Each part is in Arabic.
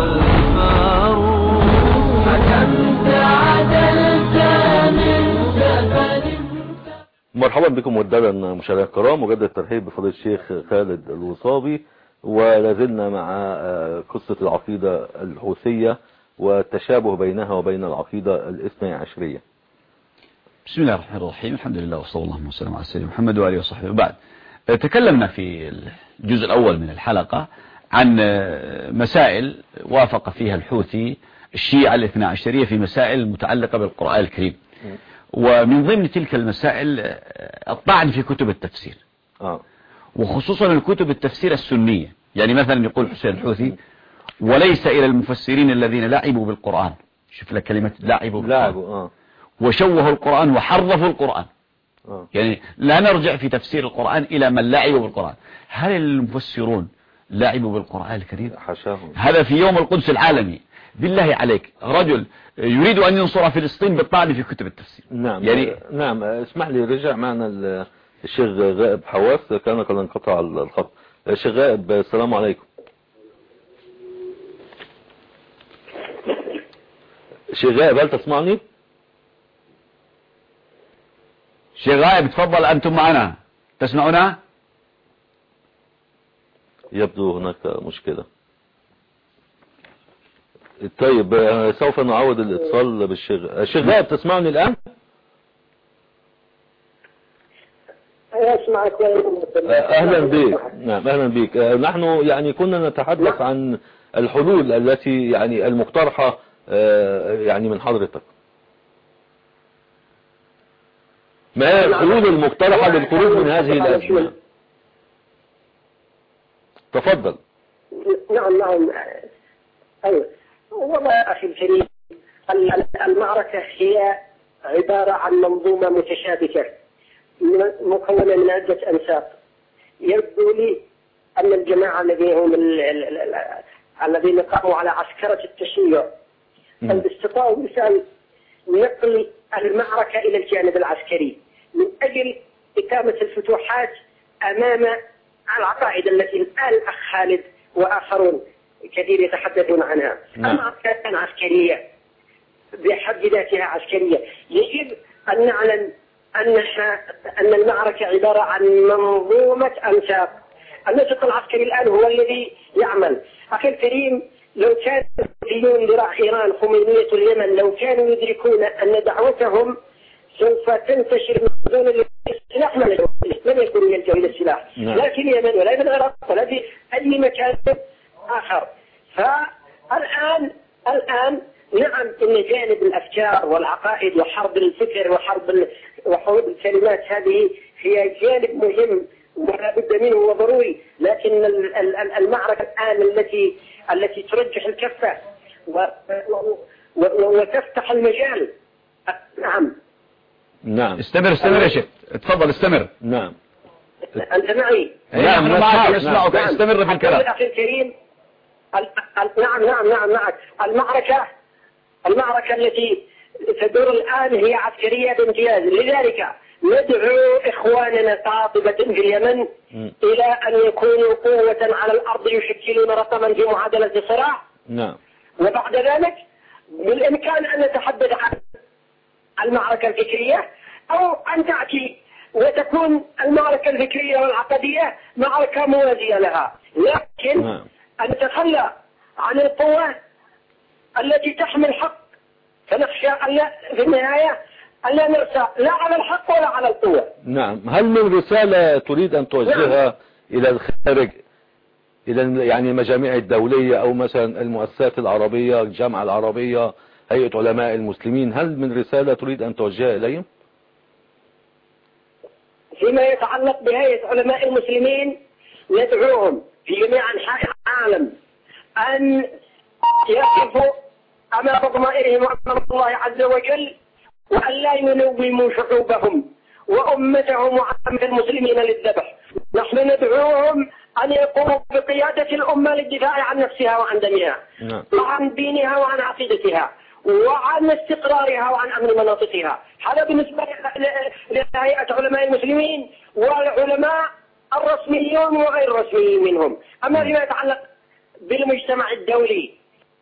والفاروق حكمت عدلت من سفر. مرحبا بكم مجددا مشاهدينا الكرام، مجدد الترحيب بفضيلة الشيخ خالد الوصابي، ولازلنا مع قصة العقيدة الحوثية والتشابه بينها وبين العقيدة الاثني عشرية. بسم الله الرحمن الرحيم، الحمد لله وصلى الله وسلم على سيدنا محمد وآله وصحبه. وبعد، تكلمنا في الجزء الأول من الحلقة عن مسائل وافق فيها الحوثي الشيعة الاثنى عشرية في مسائل متعلقة بالقرآن الكريم، ومن ضمن تلك المسائل الطعن في كتب التفسير، وخصوصا الكتب التفسير السنية. يعني مثلا يقول حسين الحوثي: وليس إلى المفسرين الذين لعبوا بالقرآن. شوف لك كلمة لعبوا بالقرآن، وشوهوا القرآن وحرفوا القرآن. يعني لا نرجع في تفسير القرآن إلى من لعبوا بالقرآن. هل المفسرون لعبوا بالقرآن الكريم؟ حشاهم. هذا في يوم القدس العالمي. بالله عليك، رجل يريد أن ينصر فلسطين بالطعن في كتب التفسير. نعم يعني نعم. اسمح لي، رجع معنا الشيخ غائب حواس، كان قد انقطع الخط. الشيخ غائب، السلام عليكم. شيخ غائب، هل تسمعني؟ شيخ غائب، تفضل، أنتم معنا، تسمعونا؟ يبدو هناك مشكلة. طيب، سوف نعود الاتصال بالشيخ. الشيخ غائب، تسمعني الآن؟ أسمعك. أهلا بك. نعم، أهلا بك. نحن يعني كنا نتحدث عن الحلول التي يعني المقترحة يعني من حضرتك. ما هي الحلول المقترحة للخروج من هذه الأزمة؟ تفضل. نعم. أيوة. والله يا أخي الكريم، المعركة هي عبارة عن منظومة متشابكة مكونة من عدة أنساق. يبدو لي أن الجماعة الذين قاموا على عسكرة التشيع استطاعوا مثال نقل المعركة إلى الجانب العسكري من أجل إقامة الفتوحات أمام العقائد التي الآن الأخ خالد وآخرون كثير يتحدثون عنها. المعركة كانت عسكرية بحد ذاتها عسكرية. يجب أن نعلم أن المعركة عبارة عن منظومة أنساق. النسق العسكري الآن هو الذي يعمل. أخي الكريم، لو كان الحوثيون ذراع إيران خمينية اليمن لو كانوا يدركون أن دعوتهم سوف تنتشر من دون السلاح لم يكونوا يلجأوا إلى السلاح، لا في اليمن ولا في العراق ولا في أي مكان آخر. فالآن نعم، إن جانب الأفكار والعقائد وحرب الفكر وحرب الكلمات هذه هي جانب مهم ولا بد منه وضروري، لكن المعركة الآن التي ترجح الكفة وتفتح المجال. نعم. استمر يا شيخ، اتفضل استمر. نعم. أنت معي؟ نعم، معك، يسمعك. استمر في الكلام. أخي الكريم، نعم معك. المعركة التي تدور الآن هي عسكرية بامتياز. لذلك ندعو إخواننا قاطبة في اليمن إلى أن يكونوا قوة على الأرض يشكلون رقما في معادلة الصراع. نعم. وبعد ذلك بالإمكان أن نتحدث عن المعركة الفكرية، أو أن تأتي وتكون المعركة الفكرية والعقدية معركة موازية لها، لكن أن نتخلى عن القوة التي تحمل الحق، فنخشى أن في النهاية ألا نرسى لا على الحق ولا على القوة. نعم. هل من رسالة تريد أن توجهها إلى الخارج، إلى يعني المجاميع الدولية أو مثلا المؤسسات العربية، الجامعة العربية، هيئة علماء المسلمين، هل من رسالة تريد أن توجهها إليهم؟ فيما يتعلق بهيئة علماء المسلمين ندعوهم في جميع أنحاء العالم أن يقفوا أمام ضمائرهم وأمام الله عز وجل، وأن لا ينوموا شعوبهم وأمتهم وعامة المسلمين للذبح. نحن ندعوهم أن يقوموا بقيادة الأمة للدفاع عن نفسها وعن دمها وعن دينها وعن عقيدتها وعن استقرارها وعن أمن مناطقها. هذا بالنسبة لهيئة علماء المسلمين والعلماء الرسميون وغير الرسميين منهم. أما فيما يتعلق بالمجتمع الدولي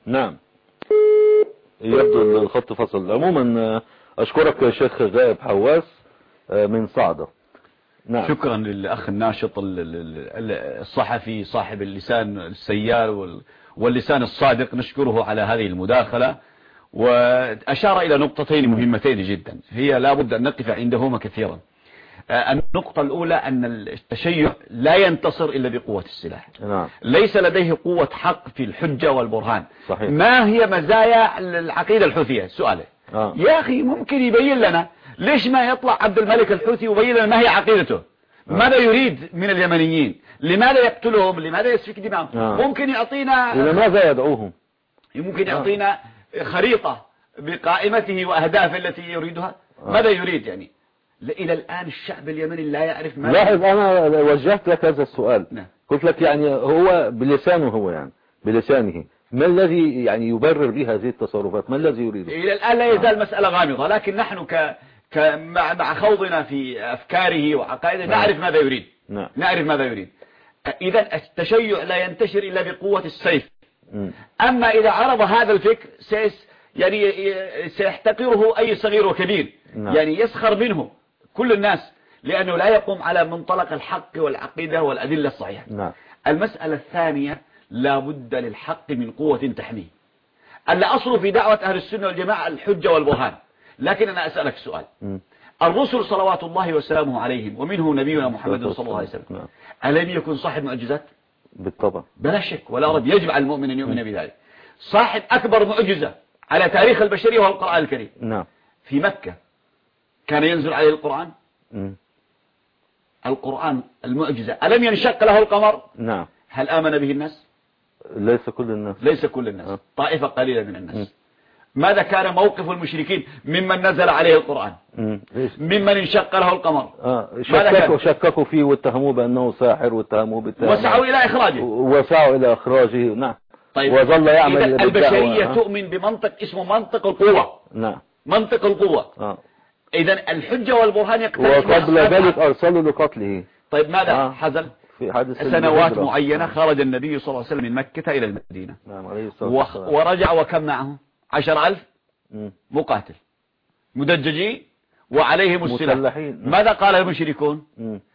نعم. يبدو الخط فصل. عموما أشكرك يا شيخ غائب حواس من صعدة. نعم. شكرا للأخ الناشط الصحفي صاحب اللسان السيال واللسان الصادق، نشكره على هذه المداخلة، وأشار إلى نقطتين مهمتين جدا هي لا بد أن نقف عندهما كثيرا. النقطة الأولى أن التشيع لا ينتصر إلا بقوة السلاح. نعم. ليس لديه قوة حق في الحجة والبرهان. صحيح. ما هي مزايا العقيدة الحوثية؟ سؤاله يا أخي ممكن يبين لنا ليش ما يطلع عبد الملك الحوثي ويبين لنا ما هي عقيدته، ماذا يريد من اليمنيين، لماذا يقتلهم، لماذا يسفك دماءهم. ممكن يعطينا ولماذا يدعوهم، ممكن يعطينا خريطة بقائمته وأهدافه التي يريدها. ماذا يريد يعني؟ إلى الآن الشعب اليمني لا يعرف ماذا. لاحظ أنا وجهت لك هذا السؤال. نعم. قلت لك يعني هو بلسانه، هو يعني بلسانه ما الذي يعني يبرر به هذه التصرفات، ما الذي يريده؟ إلى الآن لا يزال مسألة غامضة، لكن نحن مع خوضنا في أفكاره وعقائده نعرف ماذا يريد. نعم. نعرف ماذا يريد. إذا التشيع لا ينتشر إلا بقوة السيف. أما إذا عرض هذا الفكر يعني سيحتقره أي صغير وكبير. نعم. يعني يسخر منه كل الناس، لأنه لا يقوم على منطلق الحق والعقيدة والأدلة الصحيحة. نعم. المسألة الثانية لا بد للحق من قوة تحميه. الأصل في دعوة أهل السنة والجماعة الحجة والبرهان، لكن أنا أسألك سؤال. الرسل صلوات الله وسلامه عليهم ومنه نبينا محمد صلى الله عليه وسلم ألم يكن صاحب معجزات؟ بالطبع بلا شك ولا رب، يجب على المؤمن أن يؤمن بذلك. صاحب أكبر معجزة على تاريخ البشرية وهو القرآن الكريم. نعم. في مكة كان ينزل عليه القرآن. القرآن المعجزة ألم ينشق له القمر؟ نعم. هل آمن به الناس؟ ليس كل الناس. ليس كل الناس. طائفة قليلة من الناس. ماذا كان موقف المشركين ممن نزل عليه القرآن؟ ممن انشق له القمر. شككوا فيه واتهموه بأنه ساحر واتهموه بالتهم وسعوا إلى إخراجه. نعم. طيب. وظل يعمل البشرية تؤمن بمنطق اسمه منطق القوة. نعم. منطق القوة. إذا الحجة والبرهان يقتل. وقبل ذلك أرسلوا لقتله. طيب ماذا حصل؟ في حادث سنوات معينة خرج النبي صلى الله عليه وسلم من مكة إلى المدينة. نعم عليه الصلاة والسلام. ورجع وكم معه 10,000 مقاتل مدججين وعليهم السلاح. ماذا قال المشركون؟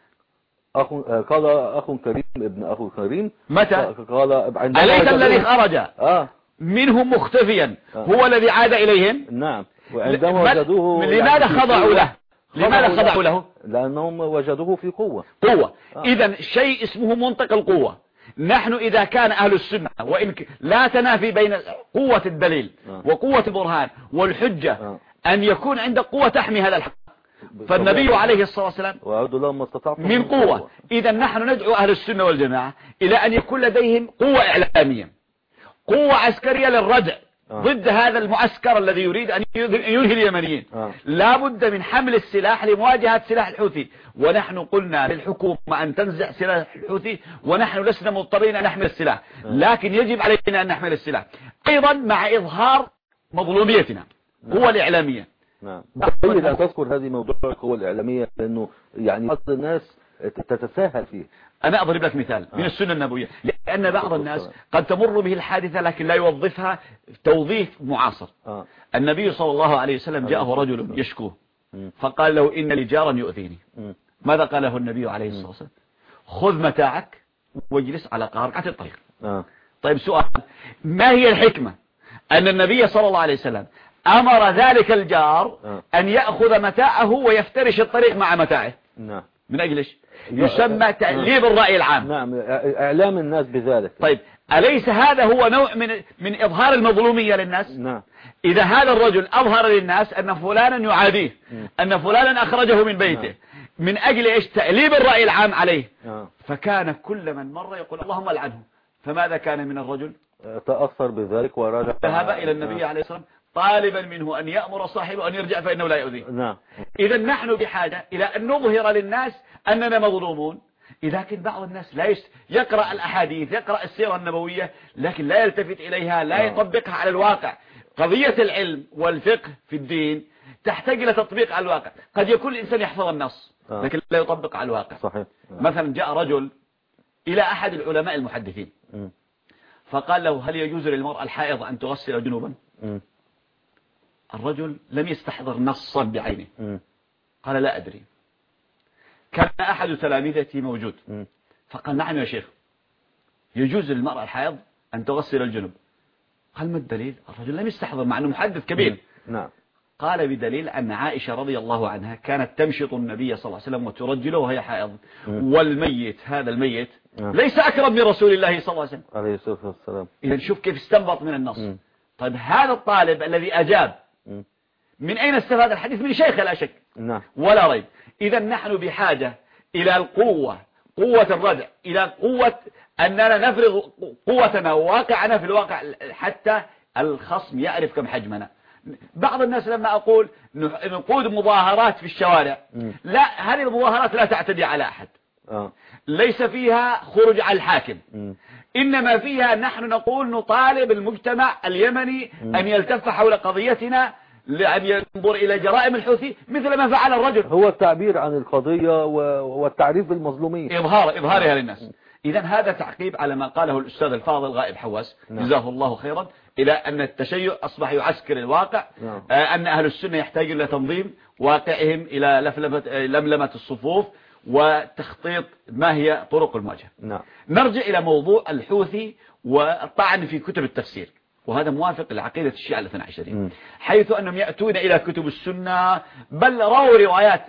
قال أخ كريم ابن أخو كريم. متى؟ قال أليس الذي خرج منهم مختفيا هو الذي عاد إليهم؟ نعم. وعندما وجدوه لماذا خضعوا له؟ لماذا خضعوا له؟ لأنهم وجدوه في قوة. إذا شيء اسمه منطق القوة. نحن إذا كان أهل السنة وإن لا تنافي بين قوة الدليل وقوة البرهان والحجة أن يكون عند قوة تحمي هذا الحق. فالنبي عليه الصلاة والسلام من قوة. إذا نحن ندعو أهل السنة والجماعة إلى أن يكون لديهم قوة إعلامية، قوة عسكرية للردع ضد هذا المعسكر الذي يريد أن ينهي اليمنيين. لا بد من حمل السلاح لمواجهة سلاح الحوثي. ونحن قلنا للحكومة أن تنزع سلاح الحوثي، ونحن لسنا مضطرين أن نحمل السلاح، لكن يجب علينا أن نحمل السلاح أيضا مع إظهار مظلوميتنا. قوة الإعلامية. نعم. جيد أن تذكر هذه موضوع القوة الإعلامية، لأنه يعني بعض الناس تتساهل فيه. أنا أضرب لك مثال من السنة النبوية، لأن بعض الناس قد تمر به الحادثة لكن لا يوظفها توظيف معاصر. النبي صلى الله عليه وسلم جاءه رجل يشكوه فقال له إن لي جارا يؤذيني. ماذا قال له النبي عليه الصلاة والسلام؟ خذ متاعك واجلس على قارعة الطريق. طيب سؤال، ما هي الحكمة أن النبي صلى الله عليه وسلم أمر ذلك الجار أن يأخذ متاعه ويفترش الطريق مع متاعه؟ نعم. من أجلش يسمى تأليب الرأي العام. نعم. إعلام الناس بذلك. طيب أليس هذا هو نوع من إظهار المظلومية للناس؟ نعم. إذا هذا الرجل أظهر للناس أن فلانا يعاديه، أن فلانا أخرجه من بيته من أجل إيش؟ تأليب الرأي العام عليه. فكان كل من مر يقول اللهم العنه. فماذا كان من الرجل؟ تأثر بذلك ورجع، ذهب إلى النبي عليه الصلاة والسلام طالبا منه أن يأمر صاحبه أن يرجع فإنه لا يؤذيه. نعم. إذا نحن بحاجة إلى أن نظهر للناس أننا مظلومون. لكن بعض الناس لا يقرأ الأحاديث، يقرأ السيرة النبوية، لكن لا يلتفت إليها، لا يطبقها على الواقع. قضية العلم والفقه في الدين تحتاج إلى تطبيق على الواقع. قد يكون الإنسان يحفظ النص لكن لا يطبق على الواقع. صحيح. مثلا جاء رجل إلى أحد العلماء المحدثين فقال له هل يجوز للمرأة الحائض أن تغسل جنوبا؟ الرجل لم يستحضر نصا بعينه، قال لا أدري. كان أحد تلامذتي موجود فقال نعم يا شيخ يجوز للمرأة الحائض أن تغسل الجنوب. قال ما الدليل؟ الرجل لم يستحضر مع أنه محدث كبير. نعم. قال بدليل أن عائشة رضي الله عنها كانت تمشط النبي صلى الله عليه وسلم وترجله وهي حائض، والميت هذا الميت ليس أكرم من رسول الله صلى الله عليه وسلم عليه الصلاة والسلام. إذا شوف كيف استنبط من النص. طيب هذا الطالب الذي أجاب من أين استفاد الحديث؟ من شيخ لا شك. نعم. ولا ريب. إذا نحن بحاجة إلى القوة، قوة الردع، إلى قوة أننا نفرض قوتنا وواقعنا في الواقع حتى الخصم يعرف كم حجمنا. بعض الناس لما أقول نقود مظاهرات في الشوارع، لا، هذه المظاهرات لا تعتدي على أحد، ليس فيها خروج على الحاكم، إنما فيها نحن نقول نطالب المجتمع اليمني أن يلتف حول قضيتنا، لأن ينظر إلى جرائم الحوثي مثل ما فعل الرجل. هو التعبير عن القضية والتعريف بالمظلومية، إظهارها للناس. إذا هذا تعقيب على ما قاله الأستاذ الفاضل غائب حواس جزاه الله خيرا، إلى أن التشيع أصبح يعسكر الواقع، أن أهل السنة يحتاجون إلى تنظيم واقعهم، إلى لملمة الصفوف وتخطيط ما هي طرق المواجهة. نرجع إلى موضوع الحوثي والطعن في كتب التفسير، وهذا موافق لعقيدة الشيعة الاثنى عشرية، حيث أنهم يأتون إلى كتب السنة، بل رووا روايات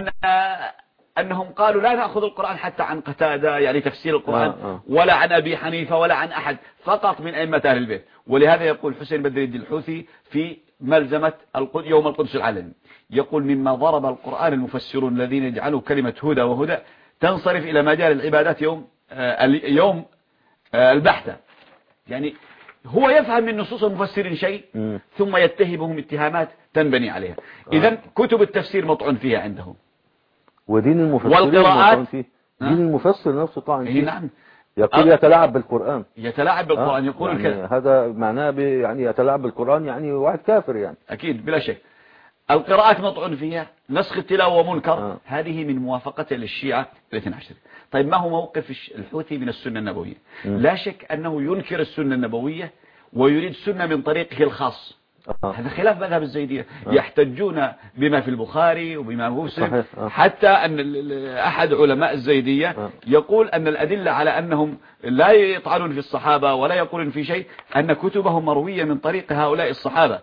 أنهم قالوا لا نأخذ القرآن حتى عن قتادة، يعني تفسير القرآن، ولا عن أبي حنيفة ولا عن أحد، فقط من أئمة أهل البيت. ولهذا يقول حسين بدر الدين الحوثي في ملزمة يوم القدس العالمي، يقول مما ضرب القرآن المفسرون الذين يجعلوا كلمة هدى وهدى تنصرف إلى مجال العبادات يوم البحثة. يعني هو يفهم من نصوص المفسرين شيء ثم يتهمهم اتهامات تنبني عليها. إذن كتب التفسير مطعن فيها عندهم، ودين المفسرين والقراءات فيه. دين المفسر نفسه طعن فيه. نعم. يقول يتلاعب بالقرآن، يتلاعب بالقرآن، يقول يعني كذا. هذا معناه يعني يتلاعب بالقرآن، يعني واحد كافر يعني. أكيد بلا شك. القراءات مطعن فيها، نسخ التلاوة منكر، هذه من موافقة للشيعة الاثنى عشر. طيب ما هو موقف الحوثي من السنة النبوية؟ لا شك أنه ينكر السنة النبوية ويريد سنة من طريقه الخاص. هذا خلاف مذهب الزيدية، يحتجون بما في البخاري وبما في مسلم، حتى أن أحد علماء الزيدية يقول أن الأدلة على أنهم لا يطعنون في الصحابة ولا يقولون في شيء، أن كتبهم مروية من طريق هؤلاء الصحابة.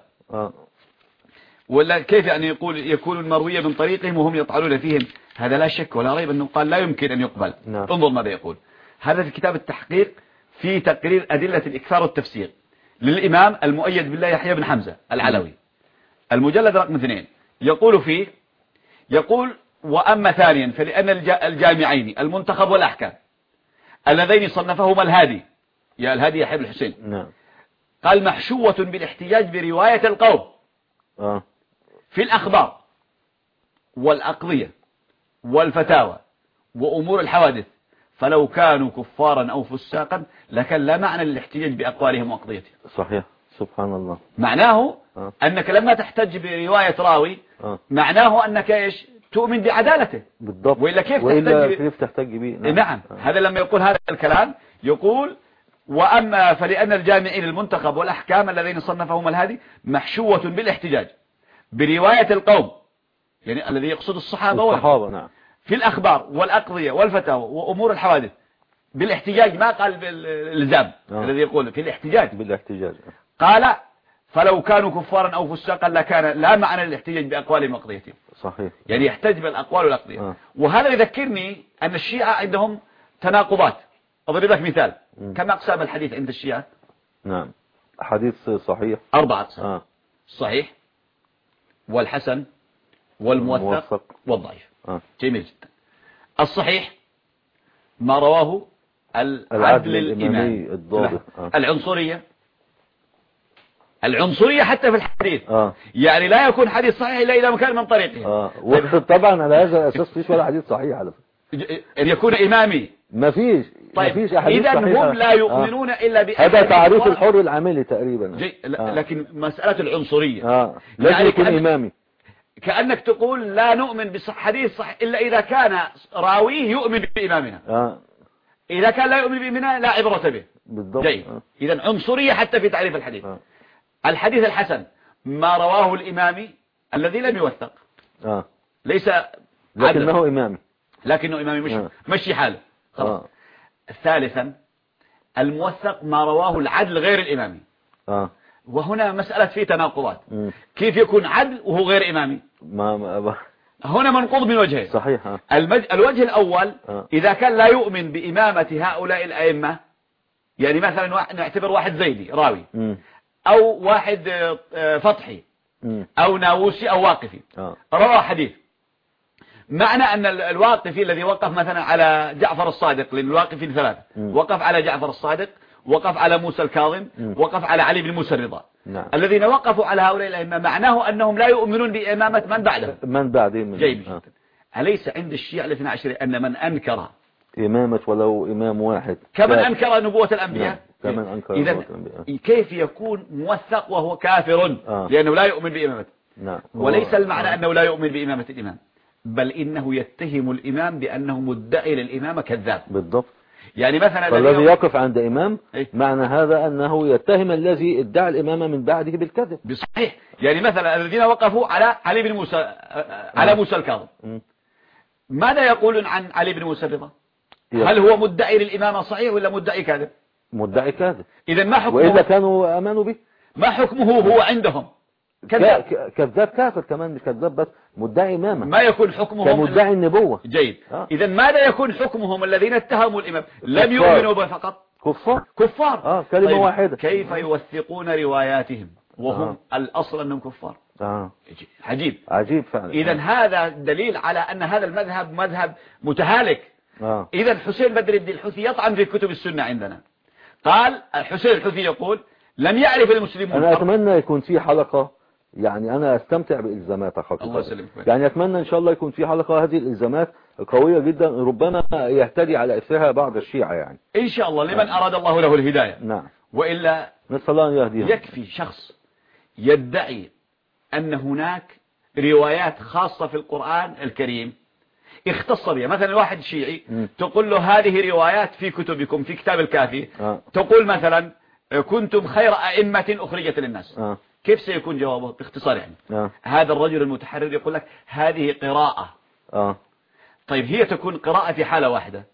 ولا كيف يعني يكون مروية من طريقهم وهم يطعنون فيهم؟ هذا لا شك ولا ريب أنه قال لا يمكن أن يقبل. انظر ماذا يقول هذا في كتاب التحقيق في تقرير أدلة الإكثار والتفسير للإمام المؤيد بالله يحيى بن حمزة العلوي، المجلد رقم 2، يقول فيه، يقول وأما ثانيا فلأن الجامعين المنتخب والأحكام اللذين صنفهما الهادي يحيى بن الحسين، قال محشوة بالاحتجاج برواية القوم في الأخبار والأقضية والفتاوى وأمور الحوادث، فلو كانوا كفارا أو فساقا لكان لا معنى للاحتجاج بأقوالهم وأقضيتهم. صحيح. سبحان الله. معناه أنك لما تحتج برواية راوي معناه أنك إيش؟ تؤمن بعدالته. بالضبط. وإلا كيف تحتج به؟ نعم. هذا لما يقول هذا الكلام يقول وأما فلأن الجامعين المنتخب والأحكام الذين صنفهم الهادي محشوة بالاحتجاج برواية القوم، يعني الذي يقصد الصحابة نعم، في الأخبار والأقضية والفتاوى وأمور الحوادث بالاحتجاج، ما قال بالإلزام، الذي يقول في الاحتجاج بالاحتجاج. قال فلو كانوا كفارا أو فساقا لكان لا معنى للاحتجاج بأقوالهم وأقضيتهم. صحيح. يعني يحتج بالأقوال والأقضية. وهذا يذكرني أن الشيعة عندهم تناقضات. أضرب لك مثال. كم أقسام الحديث عند الشيعة؟ نعم. حديث صحيح 4 أقسام. صحيح والحسن والموثق والضعيف. جميل جدا. الصحيح ما رواه العدل الإمامي الضابط. العنصرية حتى في الحديث، يعني لا يكون حديث صحيح إلا إذا كان من طريقه. طبعا على هذا الأساس فيش ولا حديث صحيح على فكرة. أن يكون إمامي ما فيش. طيب إذا هم لا يؤمنون إلا هذا تعريف الحر العاملي تقريبا. لكن مسألة العنصرية لازم يعني يكون إمامي، كأنك تقول لا نؤمن بحديث صح إلا إذا كان راويه يؤمن بإمامنا. إذا كان لا يؤمن بإمامنا لا عبرة به. بالضبط. جيد. إذن عنصرية حتى في تعريف الحديث. الحديث الحسن ما رواه الإمامي الذي لم يوثق، ليس لكنه إمامي، لكنه إمامي مشي حاله خلاص. ثالثا الموثق ما رواه العدل غير الإمامي. وهنا مسألة فيه تناقضات. كيف يكون عدل وهو غير إمامي؟ هنا منقوض من وجهين. صحيح. الوجه الأول إذا كان لا يؤمن بإمامة هؤلاء الأئمة، يعني مثلا نعتبر واحد زيدي راوي، أو واحد فطحي، أو ناووسي أو واقفي، روى حديث، معنى أن الواقفي الذي وقف مثلا على جعفر الصادق، لأن الواقفين ثلاثة، وقف على جعفر الصادق، وقف على موسى الكاظم، وقف على علي بن موسى الرضا، الذين وقفوا على هؤلاء الأئمة معناه أنهم لا يؤمنون بإمامة من بعدهم. من بعدهم. جيد. أليس عند الشيعة الاثنى عشر أن من أنكر إمامة ولو إمام واحد كمن أنكر نبوة الأنبياء؟ كمن أنكر نبوة الأنبياء. كيف يكون موثق وهو كافر لأنه لا يؤمن بإمامته؟ وليس المعنى أنه لا يؤمن بإمامة الإمام، بل إنه يتهم الإمام بأنه مدعي للإمامة كذاب. بالضبط. يعني مثلا فالذي يقف عند إمام معنى هذا أنه يتهم الذي ادعى الإمامة من بعده بالكذب. بصحيح. يعني مثلا الذين وقفوا على علي بن موسى، على موسى الكاظم، ماذا يقولون عن علي بن موسى الرضا؟ هل هو مدعي للإمامة صحيح ولا مدعي كاذب؟ مدعي كاذب. إذا ما حكمه؟ وإذا كانوا آمنوا به ما حكمه هو عندهم؟ كذاب. كذاب كافر كمان، كذاب بس مدعي إمامة. ما يكون حكمهم كمدعي النبوة. جيد. إذا ماذا يكون حكمهم الذين اتهموا الإمام؟ لم يؤمنوا به فقط، كفار. كلمة طيب واحدة. كيف يوثقون رواياتهم وهم الأصل أنهم كفار؟ عجيب فعلا. إذا هذا دليل على أن هذا المذهب مذهب متهالك. إذا حسين بدر الدين الحوثي يطعن في كتب السنة عندنا. قال حسين الحوثي يقول لم يعرف المسلمون. أنا أتمنى يكون في حلقة، يعني أنا أستمتع بإلزامات حقيقة، يعني أتمنى إن شاء الله يكون في حلقة هذه الإلزامات قوية جدا، ربما يهتدي على إثرها بعض الشيعة يعني إن شاء الله، لمن أراد الله له الهداية. وإلا نسأل الله أن يهديهم. يكفي شخص يدعي أن هناك روايات خاصة في القرآن الكريم اختص بها، مثلا واحد شيعي تقول له هذه روايات في كتبكم في كتاب الكافي، تقول مثلا كنتم خير أئمة أخرجت للناس. كيف سيكون جوابه باختصار؟ يعني هذا الرجل المتحرر يقول لك هذه قراءة. طيب هي تكون قراءة في حالة واحدة،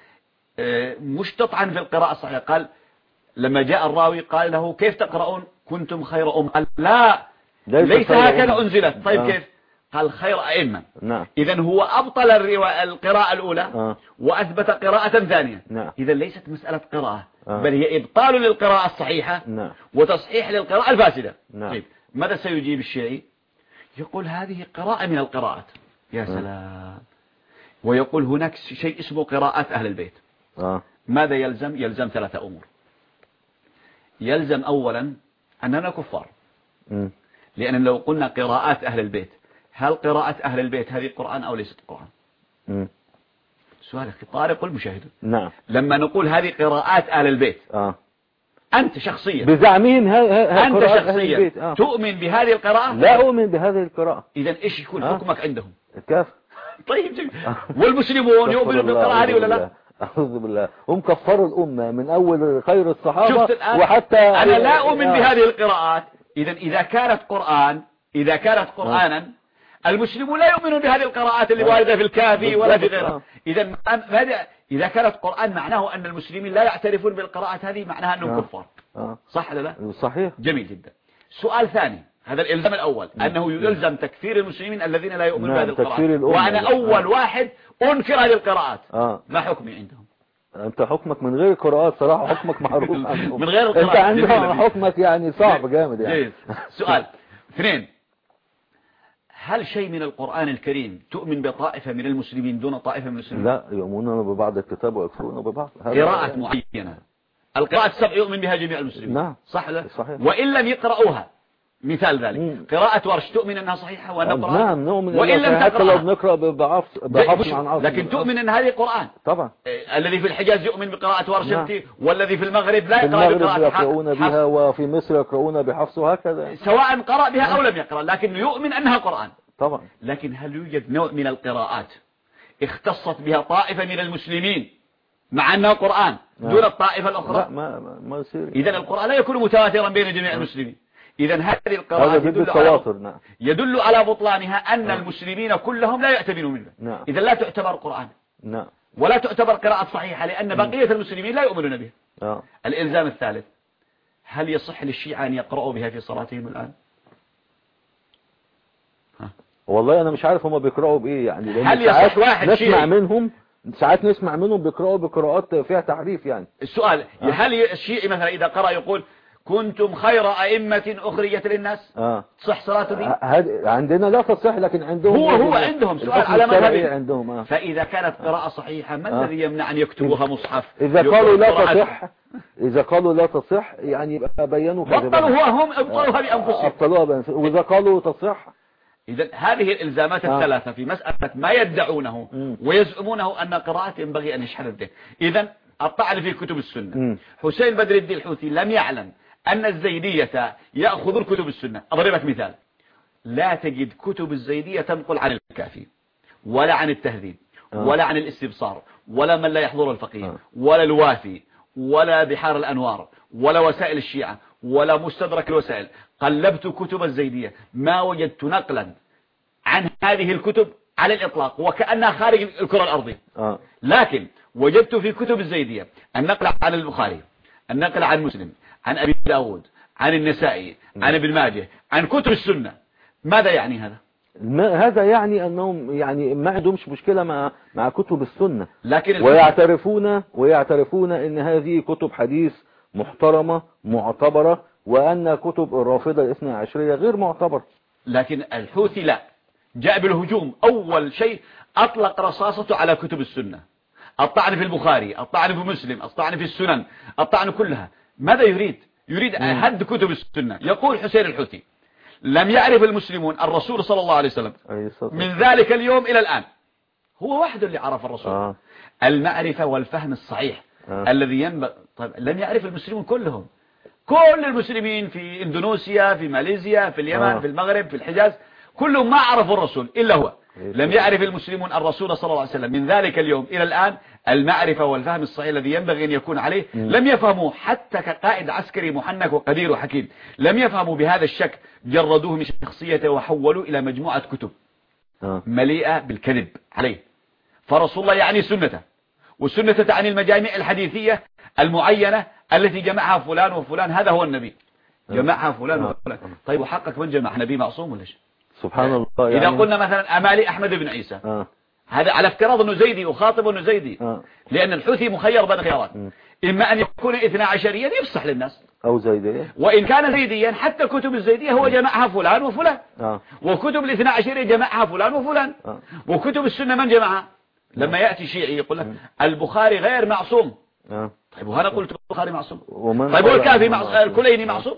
مش تطعن في القراءة الصحيحة. قال لما جاء الراوي قال له كيف تقرؤون كنتم خير أمة؟ قال لا، ليس هكذا أنزلت. طيب كيف؟ قال خير أئمة. إذن هو أبطل القراءة الأولى وأثبت قراءة ثانية. إذن ليست مسألة قراءة، بل هي إبطال للقراءة الصحيحة وتصحيح للقراءة الفاسدة. طيب ماذا سيجيب الشيعي؟ يقول هذه قراءة من القراءات. يا سلام. ويقول هناك شيء اسمه قراءات أهل البيت. ماذا يلزم؟ يلزم ثلاثة أمور. يلزم أولا أننا كفار، لأن لو قلنا قراءات أهل البيت، هل قراءة أهل البيت هذه قرآن أو ليست قرآن؟ سؤال طارق المشاهد. لما نقول هذه قراءات أهل البيت، أنت شخصيا بزعمهم أنت شخصيا تؤمن بهذه القراءة؟ لا أؤمن بهذه القراءة. إذن إيش يكون حكمك عندهم؟ كيف؟ طيب والمسلمون يؤمنون بالقراءة هذه ولا لا؟ أعوذ بالله، هم كفروا الأمة من أول خير الصحابة وحتى أنا لا أؤمن بهذه القراءات. إذن إذا كانت قرآنا المسلمون لا يؤمنون بهذه القراءات اللي واردة في الكافي ولا في غيرها. إذن إذا كانت قرآن معناه أن المسلمين لا يعترفون بالقراءات هذه، معناها أنهم كفار. صح ولا لا؟ صحيح. جميل جدا. سؤال ثاني، هذا الإلزام الأول أنه يلزم تكفير المسلمين الذين لا يؤمنون بهذه القراءات، وأنا أول واحد أنكر هذه القراءات. ما حكمي عندهم؟ أنت حكمك من غير قراءات صراحة، حكمك معروف عنهم. من غير القراءات أنت عندك حكمك يعني صعب جامد يعني. سؤال اثنين، هل شيء من القرآن الكريم تؤمن بطائفة من المسلمين دون طائفة من المسلمين؟ لا، يؤمنون ببعض الكتاب ويكفرون ببعض. قراءة معينة، القراءة السبع يؤمن بها جميع المسلمين. صح لا؟ صحيح. وإن لم يقرأوها، مثال ذلك قراءة ورش تؤمن أنها صحيحة ونقرأ؟ نعم نؤمن، وإن لم حتى لو بنقرأ بحفظ عن عاصم، لكن تؤمن أن هذه قرآن. طبعا. الذي في الحجاز يؤمن بقراءة ورش، والذي في المغرب لا يقرأ بقراءة حفص. يقرؤون بها، وفي مصر يقرؤون بحفص، وهكذا. سواء قرأ بها أو لم يقرأ، لكن يؤمن أنها قرآن. طبعا. لكن هل يوجد نوع من القراءات اختصت بها طائفة من المسلمين مع أنها قرآن، دون الطائفة الأخرى؟ لا ما يصير. إذا القرآن لا يكون متواترا بين جميع المسلمين. إذا هذه هذا القراءة ضد التواتر. نعم. يدل على بطلانها أن المسلمين كلهم لا يأتمنون منه. نعم. إذا لا تعتبر قرآن. نعم. ولا تعتبر قراءة صحيحة لأن بقية المسلمين لا يؤمنون به. الإلزام الثالث، هل يصح للشيعة أن يقرأوا بها في صلاتهم الآن؟ والله أنا مش عارف هم بيقرأوا بإيه يعني. هل يصح واحد نسمع منهم ساعات نسمع منهم بيقرأوا بقراءات فيها تعريف يعني. السؤال هل الشيعي مثلا إذا قرأ يقول كنتم خير أئمة أخرجت للناس تصح صلاته دي؟ عندنا لا تصح، لكن عندهم هو عندهم سؤال على مذهبهم عندهم. فإذا كانت قراءة صحيحة ما الذي يمنع أن يكتبوها مصحف؟ إذا قالوا لا تصح يعني يبقى بينوا كذا. بطلوا هم ابطلوها بأنفسهم. ابطلوها وإذا قالوا تصح. إذا هذه الإلزامات الثلاثة في مسألة ما يدعونه ويزعمونه أن قراءة ينبغي أن يشحن الذهن. إذا الطعن في كتب السنة. حسين بدر الدين الحوثي لم يعلم أن الزيدية يأخذون كتب السنة. أضربك مثال، لا تجد كتب الزيدية تنقل عن الكافي ولا عن التهذيب ولا عن الاستبصار ولا من لا يحضر الفقيه ولا الوافي ولا بحار الأنوار ولا وسائل الشيعة ولا مستدرك الوسائل. قلبت كتب الزيدية ما وجدت نقلا عن هذه الكتب على الإطلاق وكأنها خارج الكرة الأرضية. لكن وجدت في كتب الزيدية النقل عن البخاري، النقل عن مسلم، عن أبي داود، عن النسائي، عن ابن ماجه، عن كتب السنة. ماذا يعني هذا؟ هذا يعني أنهم يعني ما عندهمش مشكلة مع كتب السنة، لكن ويعترفون أن هذه كتب حديث محترمة معتبرة، وأن كتب الرافضة الاثنى عشرية غير معتبرة. لكن الحوثي لا، جاء بالهجوم. أول شيء أطلق رصاصته على كتب السنة، الطعن في البخاري، الطعن في مسلم، الطعن في السنن، الطعن كلها. ماذا يريد؟ يريد هد كتب السنة. يقول حسين الحوثي لم يعرف المسلمون الرسول صلى الله عليه وسلم من ذلك اليوم إلى الآن. هو وحده اللي عرف الرسول. المعرفة والفهم الصحيح الذي ينبغي. طيب لم يعرف المسلمون كلهم. كل المسلمين في اندونيسيا، في ماليزيا، في اليمن، في المغرب، في الحجاز، كلهم ما عرفوا الرسول إلا هو. لم يعرف المسلمون الرسول صلى الله عليه وسلم من ذلك اليوم إلى الآن. المعرفة والفهم الصحيح الذي ينبغي أن يكون عليه لم يفهموا، حتى كقائد عسكري محنك وقدير وحكيم لم يفهموا بهذا الشك. جردوه من شخصيته وحولوا إلى مجموعة كتب مليئة بالكذب عليه. فرسول الله يعني سنته، والسنة تعني المجامع الحديثية المعينة التي جمعها فلان وفلان. هذا هو النبي، جمعها فلان وفلان. طيب وحقق من جمع؟ نبي معصوم ولا شيء؟ سبحان الله. إذا قلنا مثلا أمالي أحمد بن عيسى، هذا على افتراض أنه زيدي وخاطب أنه زيدي، لأن الحوثي مخير بين خيارات. إما أن يكون 12 يفصح للناس، أو زيدية. وإن كان زيديا حتى كتب الزيدية هو جمعها فلان وفلان. وكتب ال12 جمعها فلان وفلان. وكتب السنة من جمعها؟ لما يأتي شيعي يقول لك البخاري غير معصوم. طيب وأنا قلت البخاري معصوم. طيب والكافي الكليني معصوم.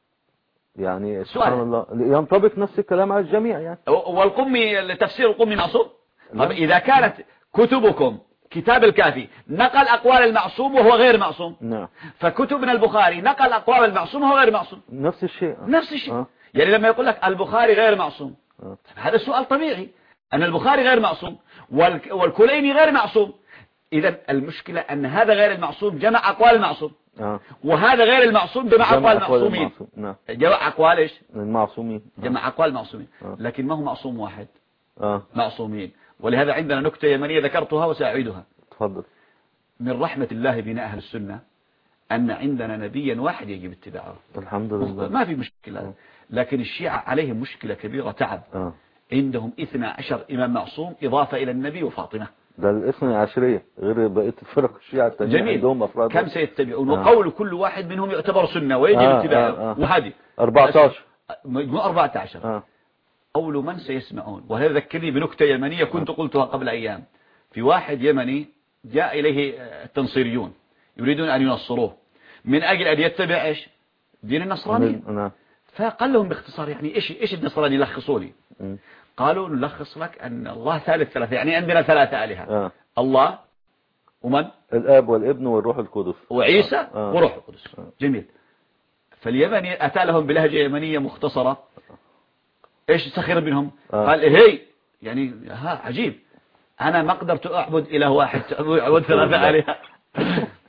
يعني سبحان الله ينطبق نفس الكلام على الجميع يعني. والقمي تفسير القمي معصوم. طيب إذا كانت كتبكم كتاب الكافي نقل أقوال المعصوم وهو غير معصوم، فكتبنا البخاري نقل أقوال المعصوم وهو غير معصوم. نفس الشيء. نفس الشيء. يعني لما يقول لك البخاري غير معصوم، هذا السؤال طبيعي أن البخاري غير معصوم والكليني غير معصوم. إذا المشكلة أن هذا غير المعصوم جمع أقوال المعصوم، وهذا غير المعصوم جمع أقوال المعصومين. جمع أقوال إيش؟ المعصومين. جمع أقوال المعصومين. لكن ما هو معصوم واحد، معصومين. ولهذا عندنا نكتة يمنية ذكرتها وسأعيدها. تفضل. من رحمة الله بنا أهل السنة أن عندنا نبيا واحد يجب اتباعه. الحمد لله. ما في مشكلة. لكن الشيعة عليهم مشكلة كبيرة تعب. عندهم 12 إمام معصوم إضافة إلى النبي وفاطمة. ده الاثنى عشرية غير بقية فرق الشيعة التانية. جميل. عندهم أفراد. كم سيتبعون؟ وقول كل واحد منهم يعتبر سنة ويجب اتباعه. وهذه 14 مجموع 14. قول من سيسمعون. وهذا ذكرني بنكتة يمنية كنت قلتها قبل أيام. في واحد يمني جاء إليه التنصيريون يريدون أن ينصروه من أجل أن يتبع إيش؟ دين النصراني. فقال لهم باختصار يعني إيش النصراني يلخصوا لي؟ قالوا نلخص لك أن الله ثالث ثلاثة، يعني عندنا 3 آلهة. الله ومن؟ الآب والابن والروح القدس وعيسى وروح القدس. جميل. فاليمني أتى لهم بلهجة يمنية مختصرة. إيش سخر منهم؟ قال هي يعني عجيب، أنا ما قدرت أعبد إله واحد، أعبد 3 آلهة.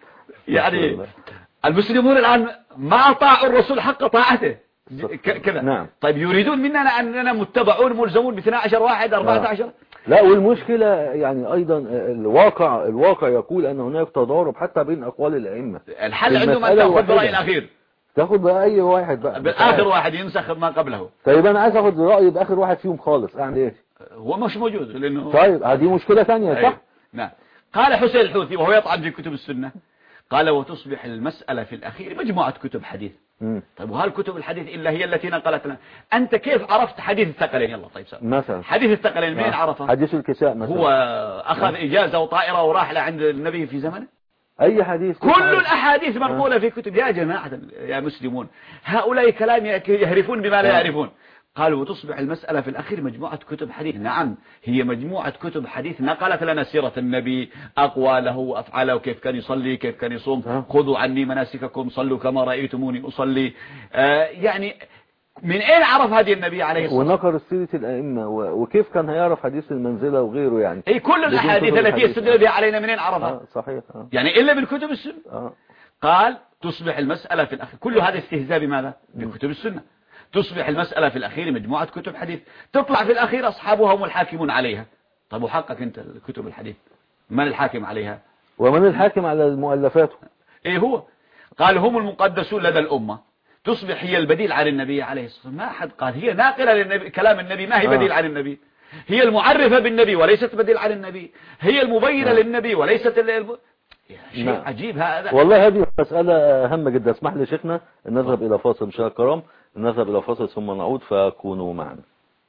يعني المسلمون الآن ما أطاعوا الرسول حق طاعته كذا. نعم. طيب يريدون مننا أننا متبعون ملزمون ب 12 واحد 14. لا، والمشكلة يعني أيضا الواقع يقول أن هناك تضارب حتى بين أقوال الأئمة. الحل عندهم أن تأخذ برأي الأخير، تاخد بقى أي واحد بقى بالآخر واحد ينسخ ما قبله. طيب أنا عايز أخذ رأيي بآخر واحد فيهم خالص، أعمل إيه؟ هو مش موجود لأنه طيب هذه مشكلة ثانية صح؟ نعم. قال حسين الحوثي وهو يطعن في كتب السنة، قال وتصبح المسألة في الأخير مجموعة كتب حديث. طيب وهل كتب الحديث إلا هي التي نقلت لنا؟ أنت كيف عرفت حديث الثقلين؟ يلا طيب سأل. مثلا حديث الثقلين مين عرفه؟ حديث الكساء مثلا. هو أخذ إجازة وطائرة وراح لعند النبي في زمنه؟ أي حديث؟ كل الأحاديث منقولة في كتب. يا جماعة يا مسلمون، هؤلاء كلام يهرفون بما لا يعرفون. قالوا وتصبح المسألة في الأخير مجموعة كتب حديث. نعم، هي مجموعة كتب حديث نقلت لنا سيرة النبي، أقواله وأفعاله، كيف كان يصلي، كيف كان يصوم. خذوا عني مناسككم صلوا كما رأيتموني أصلي. يعني من أين عرف هذه النبي عليه الصلاة والسلام؟ ونقر سيرة الأئمة وكيف كان هيعرف حديث المنزلة وغيره يعني. أي كل الأحاديث التي يستدل بها علينا منين عرفها؟ صحيح. يعني إلا بالكتب السنة. قال تصبح المسألة في الأخير، كل هذا استهزاء بماذا؟ بكتب السنة. تصبح المسألة في الأخير مجموعة كتب حديث، تطلع في الأخير أصحابها هم الحاكمون عليها. طب وحقك أنت الكتب الحديث من الحاكم عليها؟ ومن الحاكم على المؤلفات؟ إيه هو؟ قال هم المقدسون لدى الأمة، تصبح هي البديل عن النبي عليه الصلاة والسلام. ما أحد قال هي ناقلة للنبي كلام النبي، ما هي بديل عن النبي، هي المعرفة بالنبي وليست بديل عن النبي، هي المبينة للنبي وليست شيء عجيب هذا. والله هذه مسألة هامة جدا. اسمح لي شيخنا نذهب إلى فاصل مشاهدينا الكرام، نذهب إلى فاصل ثم نعود، فكونوا معنا.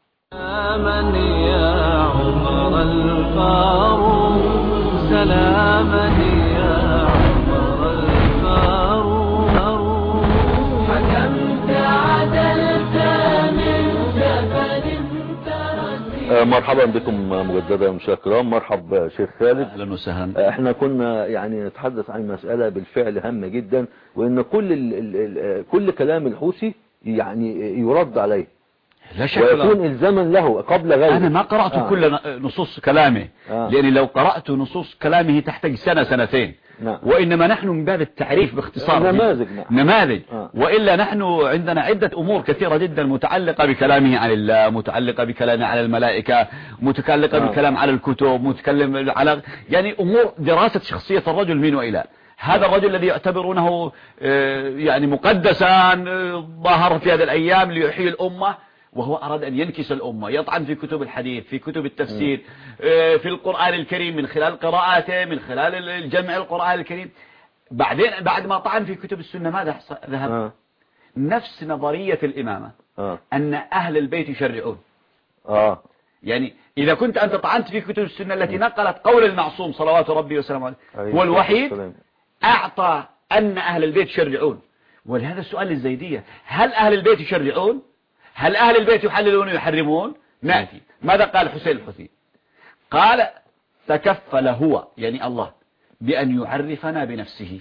سلاما يا عمر الفاروق، سلاما يا عمر الفاروق، حكمت عدلت من جبل ترك. مرحبا بكم مجددا مشاهدينا الكرام. مرحب شيخ خالد. اهلا وسهلا. احنا كنا يعني نتحدث عن مسألة بالفعل هامة جدا، وان كل كلام الحوثي يعني يرد عليه، لا شك، ويكون الزاما له قبل غيره. أنا ما قرأت كل نصوص كلامه، لأن لو قرأت نصوص كلامه تحتاج سنة سنتين. وإنما نحن من باب التعريف باختصار نماذج. وإلا نحن عندنا عدة أمور كثيرة جدا متعلقة بكلامه عن الله، متعلقة بكلامه على الملائكة، متعلقة بكلام على الكتب، متكلم على يعني أمور دراسة شخصية الرجل من وإلى. هذا الرجل الذي يعتبرونه يعني مقدسا ظهر في هذه الأيام ليحيي الأمة، وهو أراد أن ينكس الأمة، يطعن في كتب الحديث، في كتب التفسير، في القرآن الكريم من خلال قراءاته، من خلال الجمع القرآن الكريم. بعدين بعد ما طعن في كتب السنة ماذا ذهب؟ نفس نظرية الإمامة، أن أهل البيت يشرعون. يعني إذا كنت أنت طعنت في كتب السنة التي نقلت قول المعصوم صلوات ربي وسلامه عليه هو الوحيد أعطى أن أهل البيت يشرعون. ولهذا السؤال للزيدية، هل أهل البيت يشرعون؟ هل أهل البيت يحللون ويحرمون؟ نأتي. ماذا قال حسين الحوثي؟ قال تكفل هو يعني الله بأن يعرفنا بنفسه،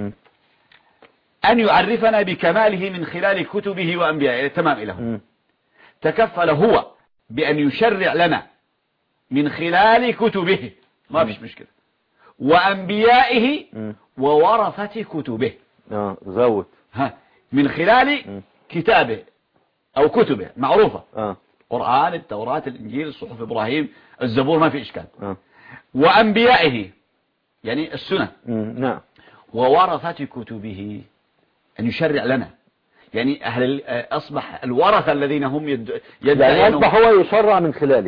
أن يعرفنا بكماله من خلال كتبه وأنبيائه. تمام إله. تكفل هو بأن يشرع لنا من خلال كتبه، ما فيش مشكلة، وأنبيائه وورثة كتبه. زود من خلال كتابه أو كتبه معروفة، قرآن، التوراة، الإنجيل، صحف إبراهيم، الزبور، ما في إشكال. وأنبيائه يعني السنة. نعم. وورثة كتبه أن يشرع لنا، يعني أصبح الورثة الذين هم يعني أصبح هو يشرع من خلاله،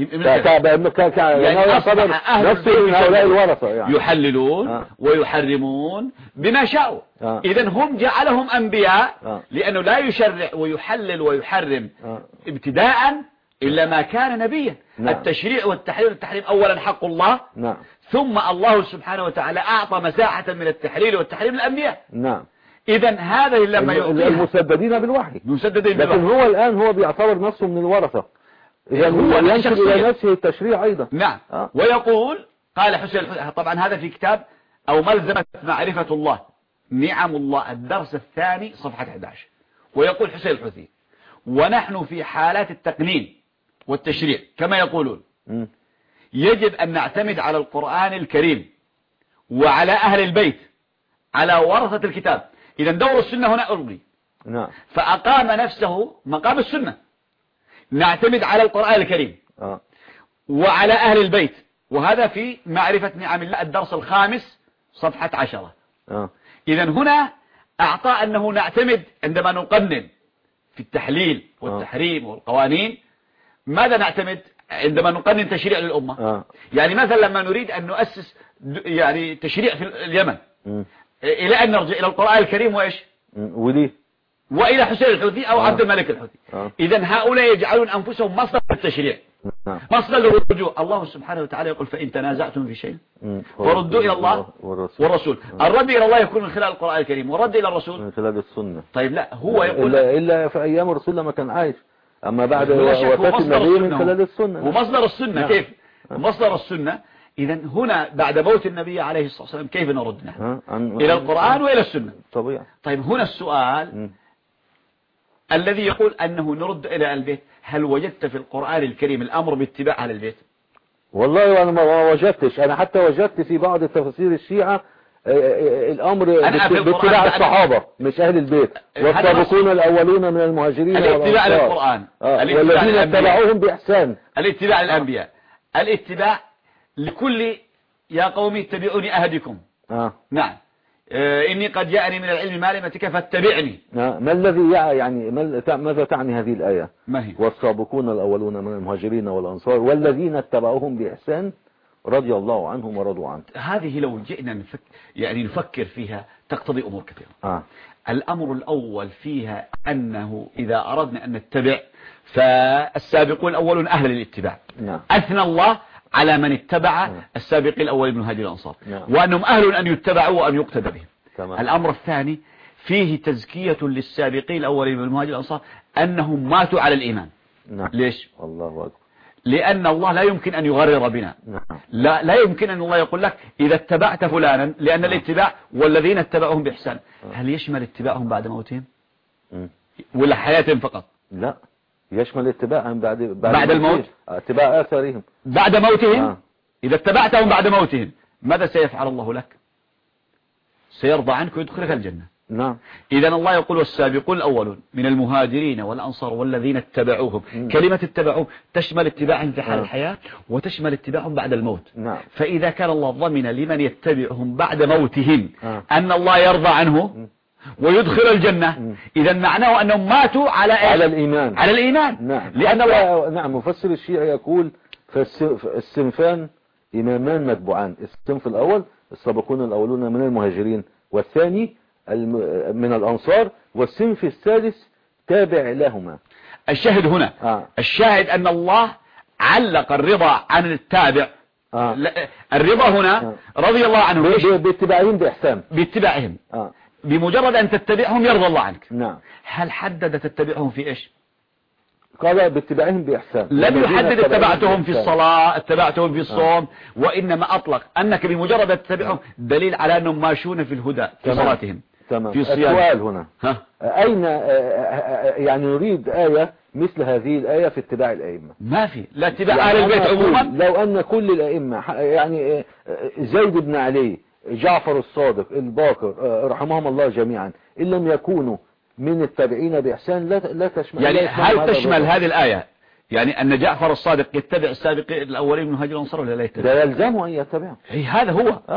يعني أصبح أهل هؤلاء الورثة يعني يحللون ويحرمون بما شاءوا. إذن هم جعلهم أنبياء، لأنه لا يشرع ويحلل ويحرم ابتداء إلا ما كان نبيا. التشريع والتحليل والتحريم أولا حق الله، ثم الله سبحانه وتعالى أعطى مساحة من التحليل والتحريم للأنبياء. إذن هذا لما يعطيها المسددين بالوحي، مسددين لكن هو الآن هو بيعتبر نفسه من الورثة، إذن هو ينشر إلى نفسه التشريع أيضا. نعم. ويقول قال حسين طبعا هذا في كتاب أو ملزمة معرفة الله نعم الله الدرس الثاني صفحة 11. ويقول حسين الحوثي ونحن في حالات التقنين والتشريع كما يقولون يجب أن نعتمد على القرآن الكريم وعلى أهل البيت على ورثة الكتاب. إذا دور السنة هنا ألغي. نعم. فأقام نفسه مقام السنة. نعتمد على القرآن الكريم وعلى أهل البيت، وهذا في معرفة نعم الله الدرس الخامس صفحة 10. إذا هنا أعطى أنه نعتمد عندما نقنن في التحليل والتحريم والقوانين. ماذا نعتمد عندما نقنن تشريع للأمة؟ يعني مثلا لما نريد أن نؤسس يعني تشريع في اليمن، إلى أن نرجع إلى القرآن الكريم وإيش وإلى حسين الحوثي أو عبد الملك الحوثي. إذا هؤلاء يجعلون أنفسهم مصدر التشريع، مصدر للرجوع. الله سبحانه وتعالى يقول فإن تنازعتم في شيء فردوا إلى الله والرسول. الرد إلى الله يكون من خلال القرآن الكريم، والرد إلى الرسول من خلال السنة. طيب لا، هو يقول إلا في أيام الرسول لما كان عايش، أما بعد وفاة النبي من خلال السنة. ومصدر السنة كيف؟ مصدر السنة. إذا هنا بعد موت النبي عليه الصلاة والسلام كيف نرد نحن؟ إلى القرآن وإلى السنة طبيعي. طيب هنا السؤال الذي يقول أنه نرد إلى البيت، هل وجدت في القرآن الكريم الأمر باتباع أهل البيت؟ والله أنا ما وجدتش. أنا حتى وجدت في بعض التفاسير الشيعة الأمر باتباع الصحابة مش أهل البيت، والسابقون الأولون من المهاجرين الاتباع للقرآن والذين اتبعوهم بإحسان، الاتباع للأنبياء، الاتباع لكل يا قوم اتبعوني أهدكم. نعم. إني قد جاءني من العلم ما لم يأتك فاتبعني. ما الذي يعني ماذا تعني هذه الآية؟ ما هي؟ والسابقون الأولون من المهاجرين والأنصار والذين اتبعوهم بإحسان رضي الله عنهم ورضوا عنه. هذه لو جئنا نفكر فيها تقتضي أمور كثيرة. الأمر الأول فيها أنه إذا أردنا أن نتبع فالسابقون الأولون أهل الاتباع. أثنى الله على من اتبع السابقين الأولين من هذه الأنصار، وأنهم أهل أن يتبعوا وأن يقتدى بهم. الأمر الثاني فيه تزكية للسابقين الأولين من هذه الأنصار أنهم ماتوا على الإيمان. ليش؟ الله أكبر. لأن الله لا يمكن أن يغرر بنا. لا يمكن أن الله يقول لك إذا اتبعت فلانا، لأن الاتباع والذين اتبعوهم بإحسان هل يشمل اتباعهم بعد موتهم ولا حياتهم فقط؟ لا، يشمل اتباعهم بعد الموت، اتباع آثارهم بعد موتهم. إذا اتبعتهم بعد موتهم ماذا سيفعل الله لك؟ سيرضى عنك ويدخلك الجنة. نعم. إذا الله يقول والسابقون الأولون من المهاجرين والأنصار والذين اتبعوهم. كلمة اتبعوهم تشمل اتباعهم في حال الحياة وتشمل اتباعهم بعد الموت. فإذا كان الله ضمن لمن يتبعهم بعد موتهم أن الله يرضى عنه ويدخل الجنة، إذا معناه أنهم ماتوا على الإيمان. على الإيمان. لأن نعم مفسر الشيعي يقول الصنفان إمامان متبوعان. الصنف الأول السابقون الأولون من المهاجرين، والثاني من الأنصار، والصنف الثالث تابع لهما. الشاهد هنا الشاهد أن الله علق الرضا عن التابع. الرضا هنا رضي الله عنه باتباعهم بإحسان، باتباعهم. بمجرد أن تتبعهم يرضى الله عنك. نعم. هل حدد تتبعهم في إيش؟ قال باتباعهم بإحسان. لم يحدد اتبعتهم في الصلاة، اتبعتهم في الصوم، وإنما أطلق أنك بمجرد أن تتبعهم دليل على أنهم ماشون في الهدى في صلاتهم في الصيام. السؤال هنا أين يعني نريد آية مثل هذه الآية في اتباع الأئمة؟ ما في، لا اتباع أهل البيت عموما. لو أن كل الأئمة يعني زيد بن علي، جعفر الصادق، الباقر رحمهم الله جميعا، إن لم يكونوا من التابعين بإحسان لا تشمل. يعني هل تشمل هذه الآية يعني أن جعفر الصادق يتبع السابقين الأولين من هاجر الأنصار ولا لا يتبع؟ ده يلزمه أن يتبعهم. هذا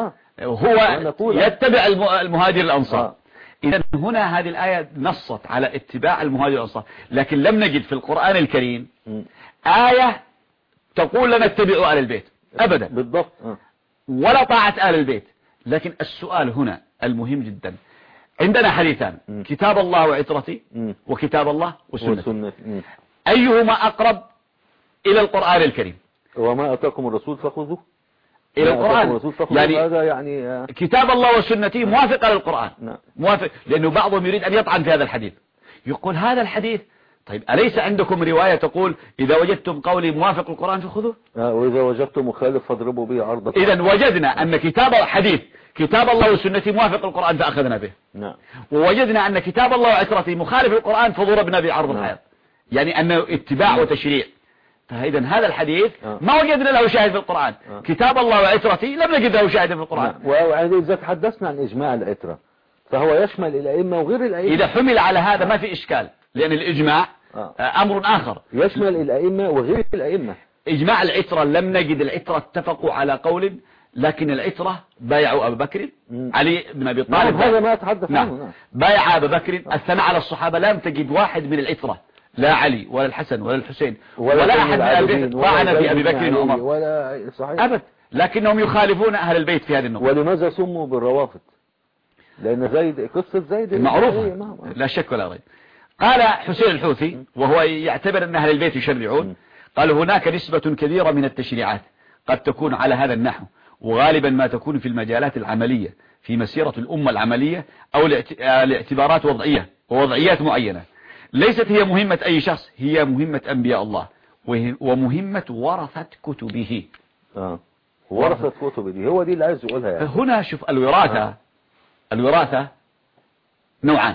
هو يتبع المهاجر الأنصار. إذا هنا هذه الآية نصت على اتباع المهاجر الأنصار، لكن لم نجد في القرآن الكريم آية تقول لنا اتبعوا أهل البيت أبدا. بالضبط. ولا طاعة أهل البيت. لكن السؤال هنا المهم جدا، عندنا حديثان، كتاب الله وعترتي وكتاب الله وسنتي. أيهما أقرب إلى القرآن الكريم؟ وما أتاكم الرسول فخذوه. إلى القرآن يعني هذا يعني كتاب الله وسنتي موافق للقرآن. موافق، لأنه بعضهم يريد أن يطعن في هذا الحديث، يقول هذا الحديث طيب أليس عندكم رواية تقول إذا وجدتم قولي موافق القرآن فخذوه، وإذا وجدتم مخالف فاضربوا به عرضا. إذا وجدنا أن كتاب الله وسنتي موافق القرآن فأخذنا به. ووجدنا أن كتاب الله وعترتي مخالف القرآن فضربنا به عرض الحياة. يعني أنه اتباع وتشريع. فإذا هذا الحديث ما وجدنا له شاهد في القرآن. كتاب الله وعترتي لم نجد له شاهد في القرآن. وإذا تحدثنا عن إجماع العترة فهو يشمل الأئمة وغير الأئمة. إذا حمل على هذا ما في إشكال، لأن الإجماع أمر آخر. يشمل الأئمة وغير الأئمة. إجماع العترة لم نجد العترة اتفقوا على قول، لكن العترة بايعوا أبا بكر. علي بن أبي طالب هذا ما أتحدث عنه. نعم. بايع أبا بكر. الثناء على الصحابة لم تجد واحد من العترة، لا علي ولا الحسن ولا الحسين ولا أحد من أهل البيت طعن في أبي بكر وعمر ولا صحيح أبد، لكنهم يخالفون أهل البيت في هذه النقطة. ولماذا سموا بالروافض؟ لأن زيد، قصة زيد معروفة لا شك ولا ريب. قال حسين الحوثي وهو يعتبر أن أهل البيت يشرعون، قال هناك نسبة كبيرة من التشريعات قد تكون على هذا النحو، وغالبا ما تكون في المجالات العملية في مسيرة الأمة العملية أو لاعتبارات ووضعيات معينة، ليست هي مهمة أي شخص، هي مهمة أنبياء الله ومهمة ورثة كتبه. ورثة كتبه دي هو دي اللي عايز يقولها يعني. هنا شوف الوراثة نوعان.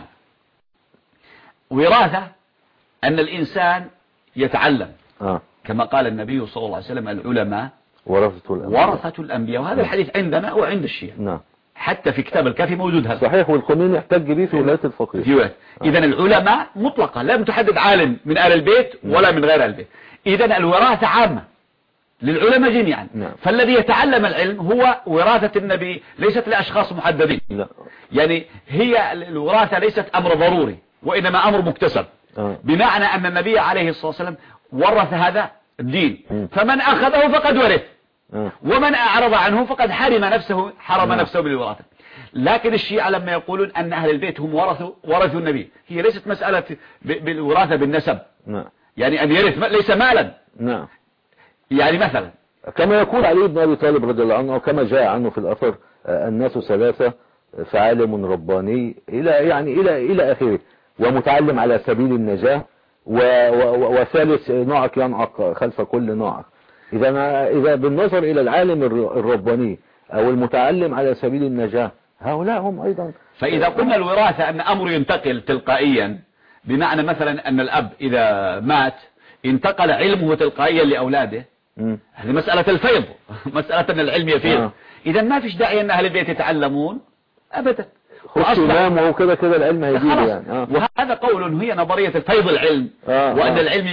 وراثة أن الإنسان يتعلم كما قال النبي صلى الله عليه وسلم العلماء ورثة الأنبياء، وهذا الحديث عندنا وعند الشيعة. نعم. حتى في كتاب الكافي موجود هذا. صحيح، والقانون يحتج به في ولاية الفقيه. إذا العلماء مطلقة، لم تحدد عالم من آل البيت ولا من غير آل البيت. إذا الوراثة عامة للعلماء جميعا. فالذي يتعلم العلم هو وراثة النبي، ليست لأشخاص محددين. يعني هي الوراثة ليست أمر ضروري وإنما أمر مكتسب. بمعنى أن النبي عليه الصلاة والسلام ورث هذا الدين، فمن أخذه فقد ورث، ومن أعرض عنه فقد حرم نفسه بالوراثة. لكن الشيعة لما يقولون أن أهل البيت هم ورثوا النبي، هي ليست مسألة بالوراثة بالنسب. يعني أن يرث ليس مالا. يعني مثلا كما يقول علي بن أبي طالب رضي الله عنه، وكما جاء عنه في الأثر الناس ثلاثة، فعالم رباني إلى آخره، ومتعلم على سبيل النجاة، وثالث نوعك ينعق خلف كل نوعك. إذا بالنظر إلى العالم الرباني أو المتعلم على سبيل النجاة، هؤلاء هم أيضا. فإذا قلنا الوراثة أن أمر ينتقل تلقائيا، بمعنى مثلا أن الأب إذا مات انتقل علمه تلقائيا لأولاده، هذه مسألة الفيض، مسألة أن العلم يفيض. إذا ما فيش داعي أن أهل البيت يتعلمون أبدا، وأصلا كده العلم هيجيب يعني. وهذا قول هي نظرية الفيض العلم، وأن العلم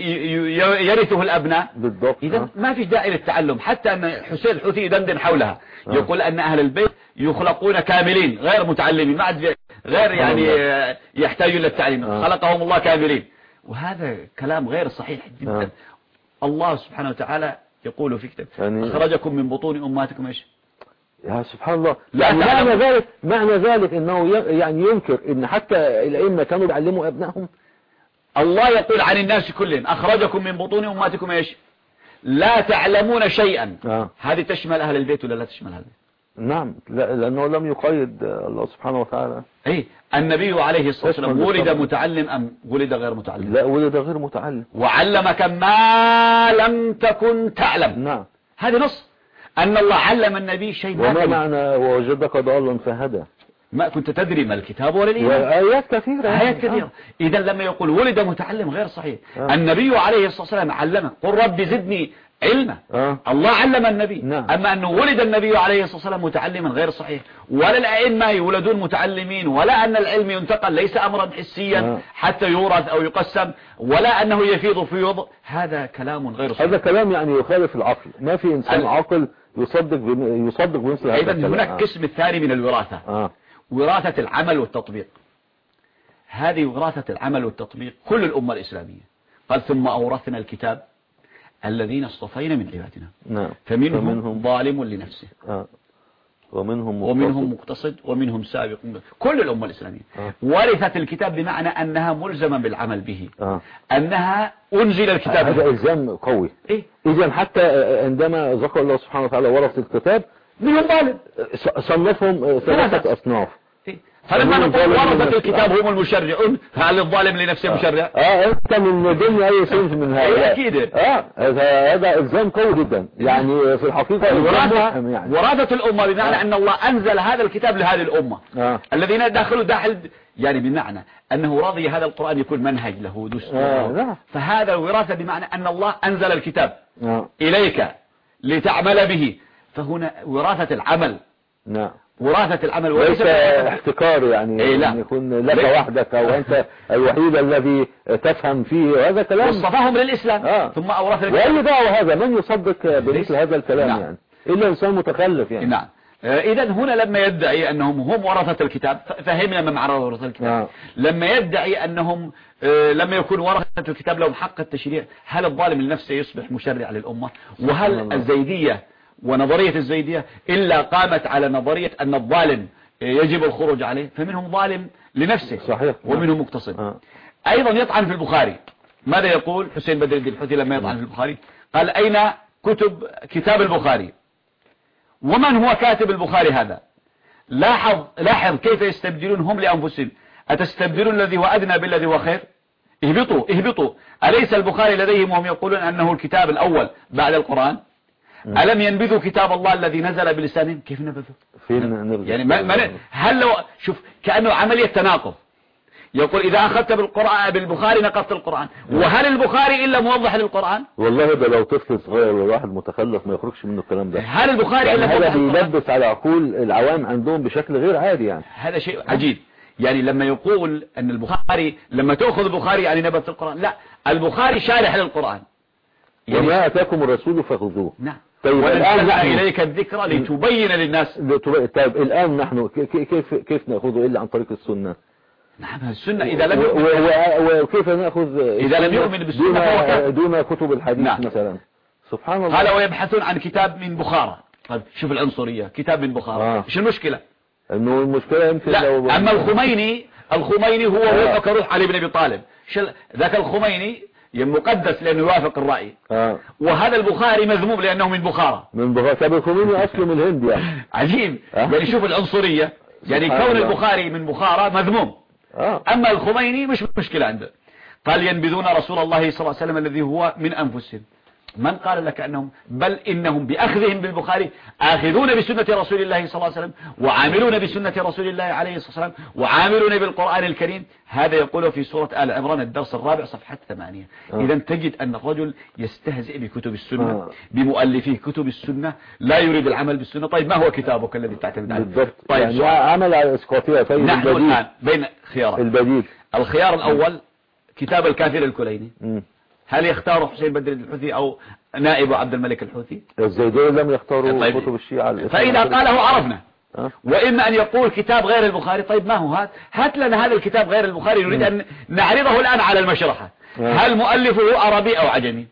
يرثه الأبناء بالضبط. إذا ما فيش داعي للتعلم. حتى أن حسين الحوثي يدندن حولها، يقول أن أهل البيت يخلقون كاملين غير متعلمين، غير يعني يحتاجون للتعليم، خلقهم الله كاملين، وهذا كلام غير صحيح جدا. الله سبحانه وتعالى يقول في كتاب أخرجكم من بطون أمهاتكم إيش؟ يا سبحان الله. يعني معنى ذلك انه يعني ينكر ان حتى الائمه كانوا يعلموا ابنائهم. الله يقول عن الناس كلهم اخرجكم من بطون امهاتكم ايش؟ لا تعلمون شيئا. هذه تشمل اهل البيت ولا لا تشمل اهل البيت؟ نعم، لانه لم يقيد الله سبحانه وتعالى. النبي عليه الصلاه والسلام ولد متعلم ام ولد غير متعلم؟ لا، ولد غير متعلم. وعلمك ما لم تكن تعلم. نعم، هذه نص أن الله علم النبي شيء ما وما معنى ووجدك ضالا فهدى؟ ما كنت تدري ما الكتاب ولا الإيمان. وآيات كثيرة. آيات كثيرة. إذا لما يقول ولد متعلم غير صحيح. النبي عليه الصلاة والسلام علمه، قل رب زدني علما. الله علم النبي. أما أنه ولد النبي عليه الصلاة والسلام متعلما غير صحيح، ولا الأئمة يولدون متعلمين، ولا أن العلم ينتقل، ليس أمرا حسيا حتى يورث أو يقسم، ولا أنه يفيض فيوض. هذا كلام غير صحيح. هذا كلام يعني يخالف العقل. ما في إنسان عاقل يصدق بمثل هذا. أيضا هناك قسم الثاني من الوراثة، وراثة العمل والتطبيق. هذه وراثة العمل والتطبيق كل الأمة الإسلامية. قال ثم أورثنا الكتاب الذين اصطفينا من عبادنا. فمنهم ظالم لنفسه، ومنهم مقتصد، ومنهم سابق. كل الأمة الإسلامية ورثت الكتاب، بمعنى أنها ملزمة بالعمل به، أنها أنزل الكتاب. هذا إلزام قوي. إذن حتى عندما ذكر الله سبحانه وتعالى ورث الكتاب، منهم ظالم، صنفهم ثلاثة أصناف. فلما نقول ورثة الكتاب هم المشرعون، فهل الظالم لنفسه مشرع؟ انت من ضمن اي صنف من هؤلاء. اكيد. هذا الزام قوي جدا. يعني في الحقيقة ورثة الأمة، بمعنى أن الله أنزل هذا الكتاب لهذه الأمة. الذين داخلوا داخل، يعني بمعنى أنه رضي هذا القرآن يكون منهج له دستور. فهذا الوراثة بمعنى أن الله أنزل الكتاب إليك لتعمل به. فهنا وراثة العمل وراثة العمل وليس وليس احتكار يعني إيه لا. أن يكون لك وحدك أو أنت الوحيد الذي تفهم فيه، وهذا كلام واصطفاهم للإسلام ثم أورث وأي دعوة هذا؟ من يصدق بمثل هذا الكلام؟ نعم. يعني إلا إنسان متخلف يعني. نعم. إذا هنا لما يدعي أنهم هم ورثة الكتاب، فهمنا ما معنى ورثة الكتاب. لما يدعي أنهم لما يكون ورثة الكتاب لهم حق التشريع، هل الظالم لنفسه يصبح مشرع للأمة؟ وهل الزيدية ونظرية الزيدية إلا قامت على نظرية أن الظالم يجب الخروج عليه؟ فمنهم ظالم لنفسه صحيح. ومنهم مقتصد. أيضا يطعن في البخاري. ماذا يقول حسين بدر الدين الحوثي لما يطعن في البخاري؟ قال أين كتاب البخاري؟ ومن هو كاتب البخاري هذا؟ لاحظ كيف يستبدلون هم لأنفسهم. أتستبدلون الذي هو أدنى بالذي هو خير؟ اهبطوا. أليس البخاري لديهم وهم يقولون أنه الكتاب الأول بعد القرآن؟ ألم ينبذوا كتاب الله الذي نزل بلسانهم؟ كيف نبذوا؟ يعني هل لو شوف كأنه عملية تناقض. يقول إذا أخذت بالبخاري نقضت القرآن، وهل البخاري إلا موضح للقرآن؟ والله ده لو طفل صغير وواحد متخلف ما يخرجش منه الكلام ده. هل البخاري إلا موضح للقرآن؟ هذا بيلبس على عقول العوام عندهم بشكل غير عادي يعني. هذا شيء عجيب. يعني لما يقول أن البخاري لما تأخذ البخاري يعني نبذت القرآن، لا، البخاري شارح للقرآن. يعني وما أتاكم الرسول فخذوه. نعم. طيب ونزلنا إليك الذكرى لتبين للناس. طيب الآن نحن كيف نأخذه إلا عن طريق السنة؟ نعم السنة إذا لم وكيف نأخذ إذا لم يؤمن بالسنة دون كتب الحديث. نعم. مثلا سبحان الله. قال ويبحثون عن كتاب من بخارى. طيب شوف العنصرية، كتاب من بخارى. ايش المشكلة؟ انه المشكلة يمكن لو اما الخميني هو وفق روح علي بن ابي طالب. ذاك الخميني مقدس لانه يوافق الرأي. وهذا البخاري مذموم لانه من بخارى. طب الخميني اصله من الهند يعني. عجيب. يعني شوف العنصرية، يعني كون البخاري من بخارى مذموم. اما الخميني مش مشكلة عنده. قال ينبذون رسول الله صلى الله عليه وسلم الذي هو من انفسهم. من قال لك أنهم بل إنهم بأخذهم بالبخاري آخذون بسنة رسول الله صلى الله عليه وسلم وعاملون بسنة رسول الله عليه الصلاة والسلام وعاملون بالقرآن الكريم. هذا يقوله في سورة آل عمران الدرس الرابع صفحة 8. إذا تجد أن الرجل يستهزئ بكتب السنة بمؤلفي كتب السنة، لا يريد العمل بالسنة. طيب ما هو كتابك الذي تعتمد عليه؟ بالضبط. طيب يعني عمل على إسقاطية. طيب نحن الآن بين خيارات. الخيار الأول كتاب الكافر الكليني. هل يختار حسين بدر الحوثي أو نائب عبد الملك الحوثي؟ الزيدية لم يختاروا كتب الشيعة. فإذا قاله عرفنا. وإما أن يقول كتاب غير البخاري. طيب ما هو هات لنا هذا الكتاب غير البخاري، نريد أن نعرضه الآن على المشرحة. هل مؤلفه عربي أو عجمي؟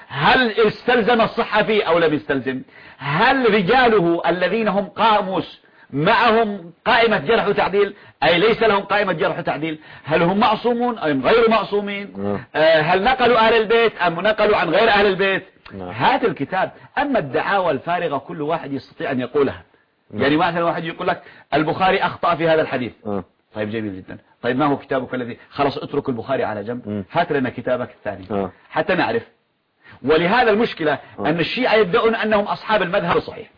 هل استلزم الصحة فيه أو لم يستلزم؟ هل رجاله الذين هم قاموس معهم قائمة جرح وتعديل أي ليس لهم قائمة جرح وتعديل؟ هل هم معصومون أم غير معصومين؟ هل نقلوا أهل البيت أم نقلوا عن غير أهل البيت؟ هات الكتاب. أما الدعاوى الفارغة كل واحد يستطيع أن يقولها. يعني مثلا واحد يقول لك البخاري أخطأ في هذا الحديث. طيب جميل جدا. طيب ما هو كتابك الذي خلاص اترك البخاري على جنب، هات لنا كتابك الثاني حتى نعرف. ولهذا المشكلة أن الشيعة يدعون أنهم أصحاب المذهب الصحيح،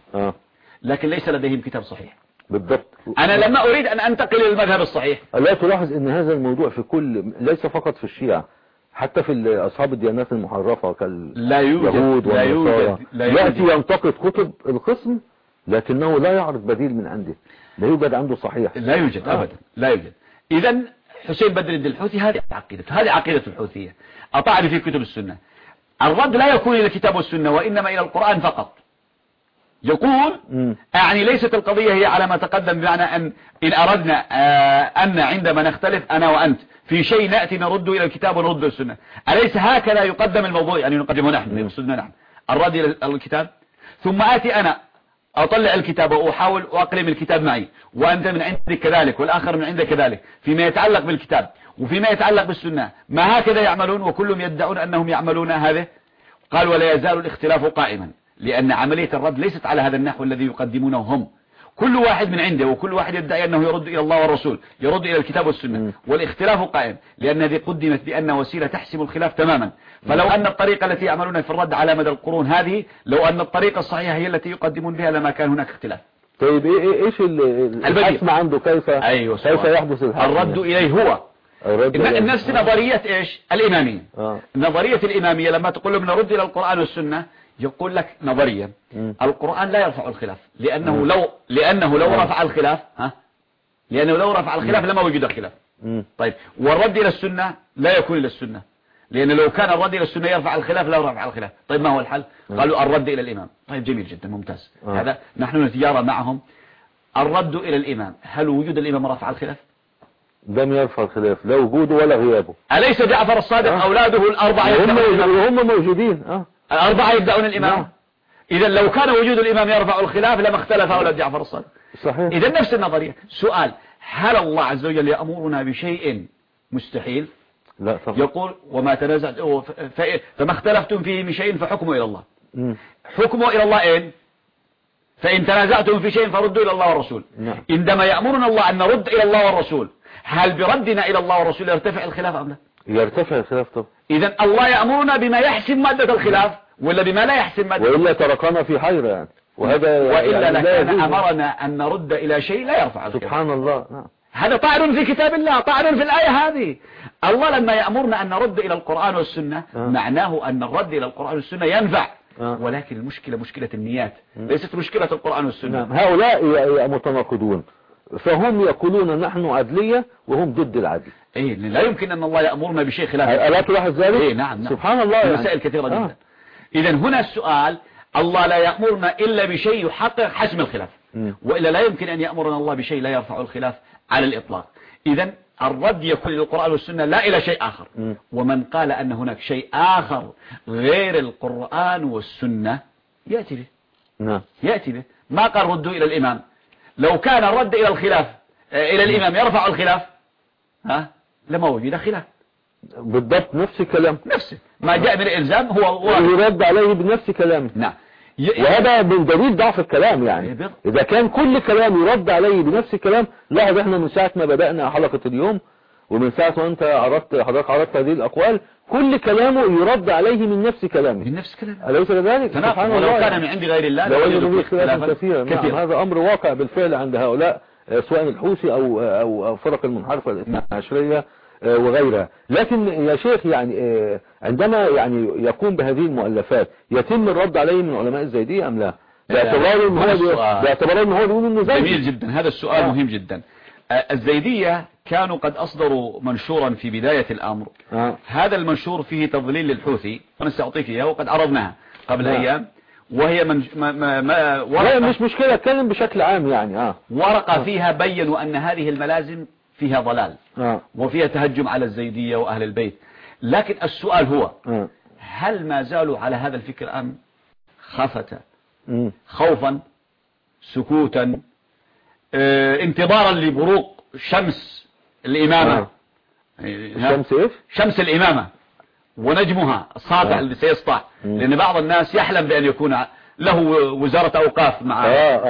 لكن ليس لديهم كتاب صحيح. بالضبط. أنا لما أريد أن أنتقل إلى المذهب الصحيح. لا تلاحظ أن هذا الموضوع في كل، ليس فقط في الشيعة، حتى في أصحاب الديانات المحرفة كاليهود والنصارى يأتي ينتقد كتب القسم لكنه لا يعرض بديل من عنده، لا يوجد عنده صحيح، لا يوجد أبدا، لا يوجد. إذا حسين بدر الدين الحوثي هذه عقيدته، هذه عقيدة الحوثية. أطعن في كتب السنة. الرد لا يكون إلى الكتاب والسنة وإنما إلى القرآن فقط. يقول يعني ليست القضية هي على ما تقدم، بمعنى إن أردنا أن عندما نختلف أنا وأنت في شيء نأتي نرد إلى الكتاب ونرد إلى السنة. أليس هكذا يقدم الموضوع؟ يعني نقدمه نحن يقصدنا نحن الرد إلى الكتاب، ثم آتي أنا أطلع الكتاب وأحاول وأقلم الكتاب معي، وأنت من عندك كذلك والآخر من عندك كذلك فيما يتعلق بالكتاب وفيما يتعلق بالسنة. ما هكذا يعملون وكلهم يدعون أنهم يعملون هذا؟ قال ولا يزال الاختلاف قائما، لأن عملية الرد ليست على هذا النحو الذي يقدمونه هم. كل واحد من عنده وكل واحد يدعي أنه يرد إلى الله والرسول، يرد إلى الكتاب والسنة، والاختلاف قائم، لأن هذه قدمت بأن وسيلة تحسم الخلاف تماما. فلو أن الطريقة التي يعملون في الرد على مدى القرون هذه، لو أن الطريقة الصحيحة هي التي يقدمون بها لما كان هناك اختلاف. طيب إيش الحسم عنده؟ كيف يحدث الحسم؟ الرد إليه هو نفس نظرية إيش؟ الإمامية. نظرية الإمامية لما تقول لهم نرد إلى القرآن والسنة، يقول لك نظريا القرآن لا يرفع الخلاف لأنه لو رفع الخلاف لأنه لو رفع الخلاف لما وجد خلاف. طيب والرد إلى السنة لا يكون إلى السنة، لأن لو كان الرد إلى السنة يرفع الخلاف لا رفع الخلاف. طيب ما هو الحل؟ قالوا الرد إلى الإمام. طيب جميل جدا ممتاز. هذا نحن نتجارى معهم. الرد إلى الإمام، هل وجود الإمام رفع الخلاف؟ لم يرفع الخلاف لا وجوده ولا غيابه. أليس جعفر الصادق أولاده الأربعة هم موجودين الأربعة يبدأون الإمام. إذا لو كان وجود الإمام يرفع الخلاف لما اختلف أولاد جعفر الصادق. صحيح. إذا نفس النظرية. سؤال: هل الله عز وجل يأمرنا بشيء مستحيل؟ لا طبعا. يقول وما تنازعت فما اختلفتم فيه من شيء فحكمه إلى الله. حكمه إلى الله إيه؟ فإن تنازعتم في شيء فردوا إلى الله والرسول. عندما يأمرنا الله أن نرد إلى الله والرسول، هل بردنا إلى الله والرسول يرتفع الخلاف أم لا؟ يرتفع الخلاف طبعا. إذا الله يأمرنا بما يحسم مادة الخلاف ولا بما لا يحسم مادة؟ وإلا تركنا في حيرة يعني. وهذا وإلا يعني لكان أمرنا أن نرد إلى شيء لا يرفع الخلاف. سبحان الله. هذا طعن في كتاب الله، طعن في الآية هذه. الله لما يأمرنا أن نرد إلى القرآن والسنة معناه أن الرد إلى القرآن والسنة ينفع. ولكن المشكلة مشكلة النيات، ليست مشكلة القرآن والسنة. هؤلاء متناقضون، فهم يقولون نحن عدلية وهم ضد العدل. إيه لا يمكن أن الله يأمرنا بشيء خلاف. ألا تلاحظ ذلك؟ إيه نعم. سبحان الله يعني. مسائل كثيرة جدا. إذا هنا السؤال: الله لا يأمرنا إلا بشيء يحقق حسم الخلاف، وإلا لا يمكن أن يأمرنا الله بشيء لا يرفع الخلاف على الإطلاق. إذا الرد يكون للقرآن والسنة لا إلى شيء آخر. ومن قال أن هناك شيء آخر غير القرآن والسنة يأتي به. يأتي به. ما قال ردوا إلى الإمام. لو كان الرد إلى الخلاف إلى الإمام يرفع الخلاف لما وجد خلاف. بالضبط نفس الكلام. نفسه ما جاء من الإلزام هو يرد عليه بنفس كلامه. نعم. وهذا من دليل ضعف الكلام يعني. إذا كان كل كلام يرد عليه بنفس الكلام. لاحظ احنا من ساعة ما بدأنا حلقة اليوم ومن ساعة ما انت حضرتك عرضت هذه الأقوال، كل كلامه يرد عليه من نفس كلامه. من نفس كلامه. أليس كذلك؟ سبحان الله. ولو كان من عند غير الله لوجدوا خلافا كثيرا. نعم هذا أمر واقع بالفعل عند هؤلاء سواء الحوثي أو فرق المنحرفة الاثنى عشرية وغيرها. لكن يا شيخ يعني عندما يعني يقوم بهذه المؤلفات يتم الرد عليه من علماء الزيدية أم لا؟ باعتبار ان هو بيقول انه زيدي. جميل جدا. هذا السؤال مهم جدا. الزيدية كانوا قد أصدروا منشورا في بداية الأمر. هذا المنشور فيه تضليل للحوثي، أنا سأعطيك إياه وقد عرضناها قبل أيام، وهي ورقة مش مشكلة، اتكلم بشكل عام يعني. ورقة فيها بيّنوا أن هذه الملازم فيها ضلال وفيها تهجم على الزيدية وأهل البيت. لكن السؤال هو هل ما زالوا على هذا الفكر أم خافتا خوفا سكوتا انتظارا لبروق شمس الإمامة؟ شمس إيش؟ شمس الإمامة ونجمها الساطع اللي سيسطع. لأن بعض الناس يحلم بأن يكون له وزارة أوقاف مع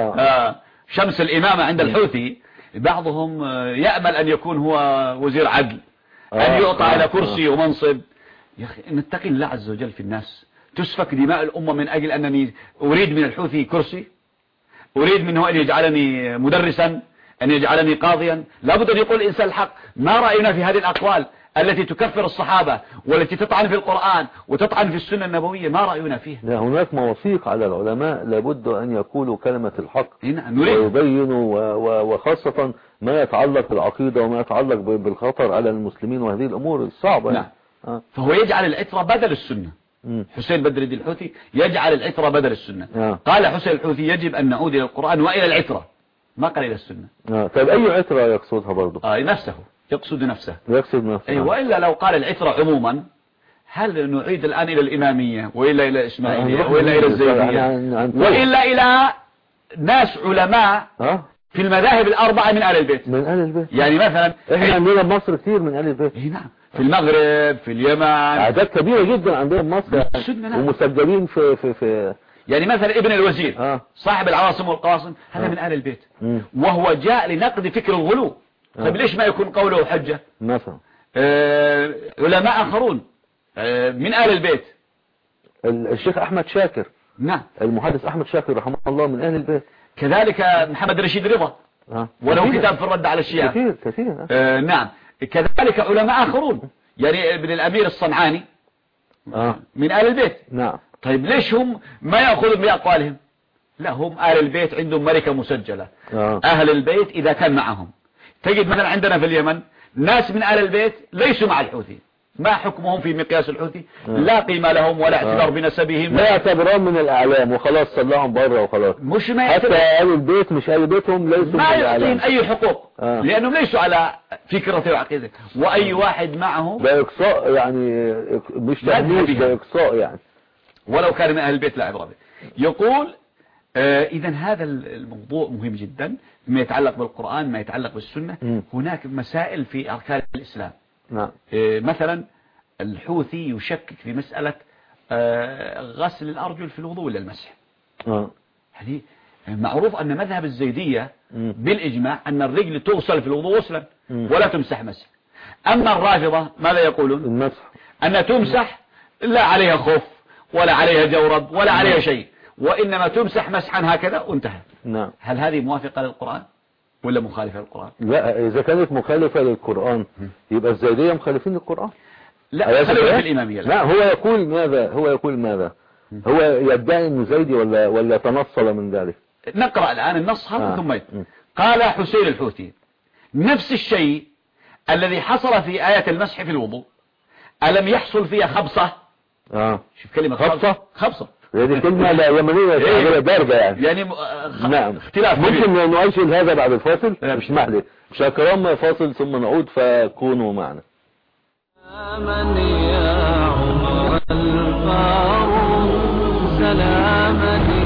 شمس الإمامة عند الحوثي. بعضهم يأمل أن يكون هو وزير عدل، أن يعطى إلى كرسي ومنصب. يا أخي نتقي الله عز وجل في الناس. تسفك دماء الأمة من أجل أنني أريد من الحوثي كرسي، أريد منه أن يجعلني مدرسا، أن يجعلني قاضيا. لابد أن يقول الإنسان الحق. ما رأينا في هذه الأقوال التي تكفر الصحابة والتي تطعن في القرآن وتطعن في السنة النبوية؟ ما رأينا فيها؟ لا، هناك مواثيق على العلماء لابد أن يقولوا كلمة الحق ويبينوا، وخاصة ما يتعلق بالعقيدة وما يتعلق بالخطر على المسلمين وهذه الأمور الصعبة. نعم. فهو يجعل العترة بدل السنة. حسين بدر الدين الحوثي يجعل العترة بدل السنة. قال حسين الحوثي يجب أن نعود إلى القرآن وإلى العترة، ما قال إلى السنة. طيب أي عترة يقصدها برضو؟ نفسه، يقصد نفسه. يقصد نفسه. وإلا لو قال العترة عموما هل نعيد الآن إلى الإمامية وإلا إلى الإسماعيلية وإلا إلى الزيدية وإلا إلى ناس علماء في المذاهب الأربعة من آل البيت؟ من آل البيت. يعني مثلا إحنا عندنا مصر كثير من آل البيت. نعم، في المغرب، في اليمن، أعداد كبيرة جدا عندنا مصر ومسجلين في يعني مثلا ابن الوزير صاحب العواصم والقواصم هذا من آل البيت، وهو جاء لنقد فكر الغلو. طيب ليش ما يكون قوله حجة مثلا؟ علماء آخرون من آل البيت. الشيخ أحمد شاكر، نعم، المحدث أحمد شاكر رحمه الله من آل البيت. كذلك محمد رشيد رضا وله كتاب في الرد على الشيعة كثير. نعم. كذلك علماء آخرون، يعني ابن الأمير الصنعاني من آل البيت. نعم. طيب ليش هم ما يأخذون بأقوالهم؟ لا، هم أهل البيت عندهم ملكة مسجلة. أهل البيت إذا كان معهم، تجد مثلا عندنا في اليمن ناس من أهل البيت ليسوا مع الحوثي، ما حكمهم في مقياس الحوثي؟ لا قيمة لهم ولا اعتبار بنسبهم، لا يعتبرون من الأعلام وخلاص صلهم بره وخلاص. مش ما حتى أهل البيت مش أهل بيتهم ليسوا ما من الأعلام، يعطين أي حقوق لأنهم ليسوا على فكرة وعقيدة. وأي واحد معه ده إقصاء، يعني مش تهميش، ده إقصاء يعني، ولو كان من أهل البيت لا عبرة به. يقول إذا هذا الموضوع مهم جدا ما يتعلق بالقرآن، ما يتعلق بالسنة. هناك مسائل في أركان الإسلام. نعم. مثلا الحوثي يشكك في مسألة غسل الأرجل في الوضوء ولا المسح. هذه معروف أن مذهب الزيدية بالإجماع أن الرجل تغسل في الوضوء غسلا ولا تمسح مسح. أما الرافضة ماذا يقولون؟ المسح، أن تمسح لا عليها خف ولا عليها جورب ولا عليها شيء، وإنما تمسح مسحا هكذا وانتهى. نعم. هل هذه موافقة للقرآن ولا مخالفة للقرآن؟ لا، إذا كانت مخالفة للقرآن يبقى الزيدية مخالفين للقرآن. لا، خلينا في الإمامية. لا، هو يقول ماذا؟ هو يدعي انه زيدي ولا تنصل من ذلك؟ نقرأ الآن النص هذا ثم قال حسين الحوثي نفس الشيء الذي حصل في آية المسح في الوضوء ألم يحصل فيها خبصة؟ شوف كلمة خبصة هذه كلمة لا يمنية دارجة يعني نعم. اختلاف. ممكن نؤجل هذا بعد الفاصل؟ مش محلي. شكرا، فاصل ثم نعود، فكونوا معنا. سلاما يا عمر الفاروق، سلاما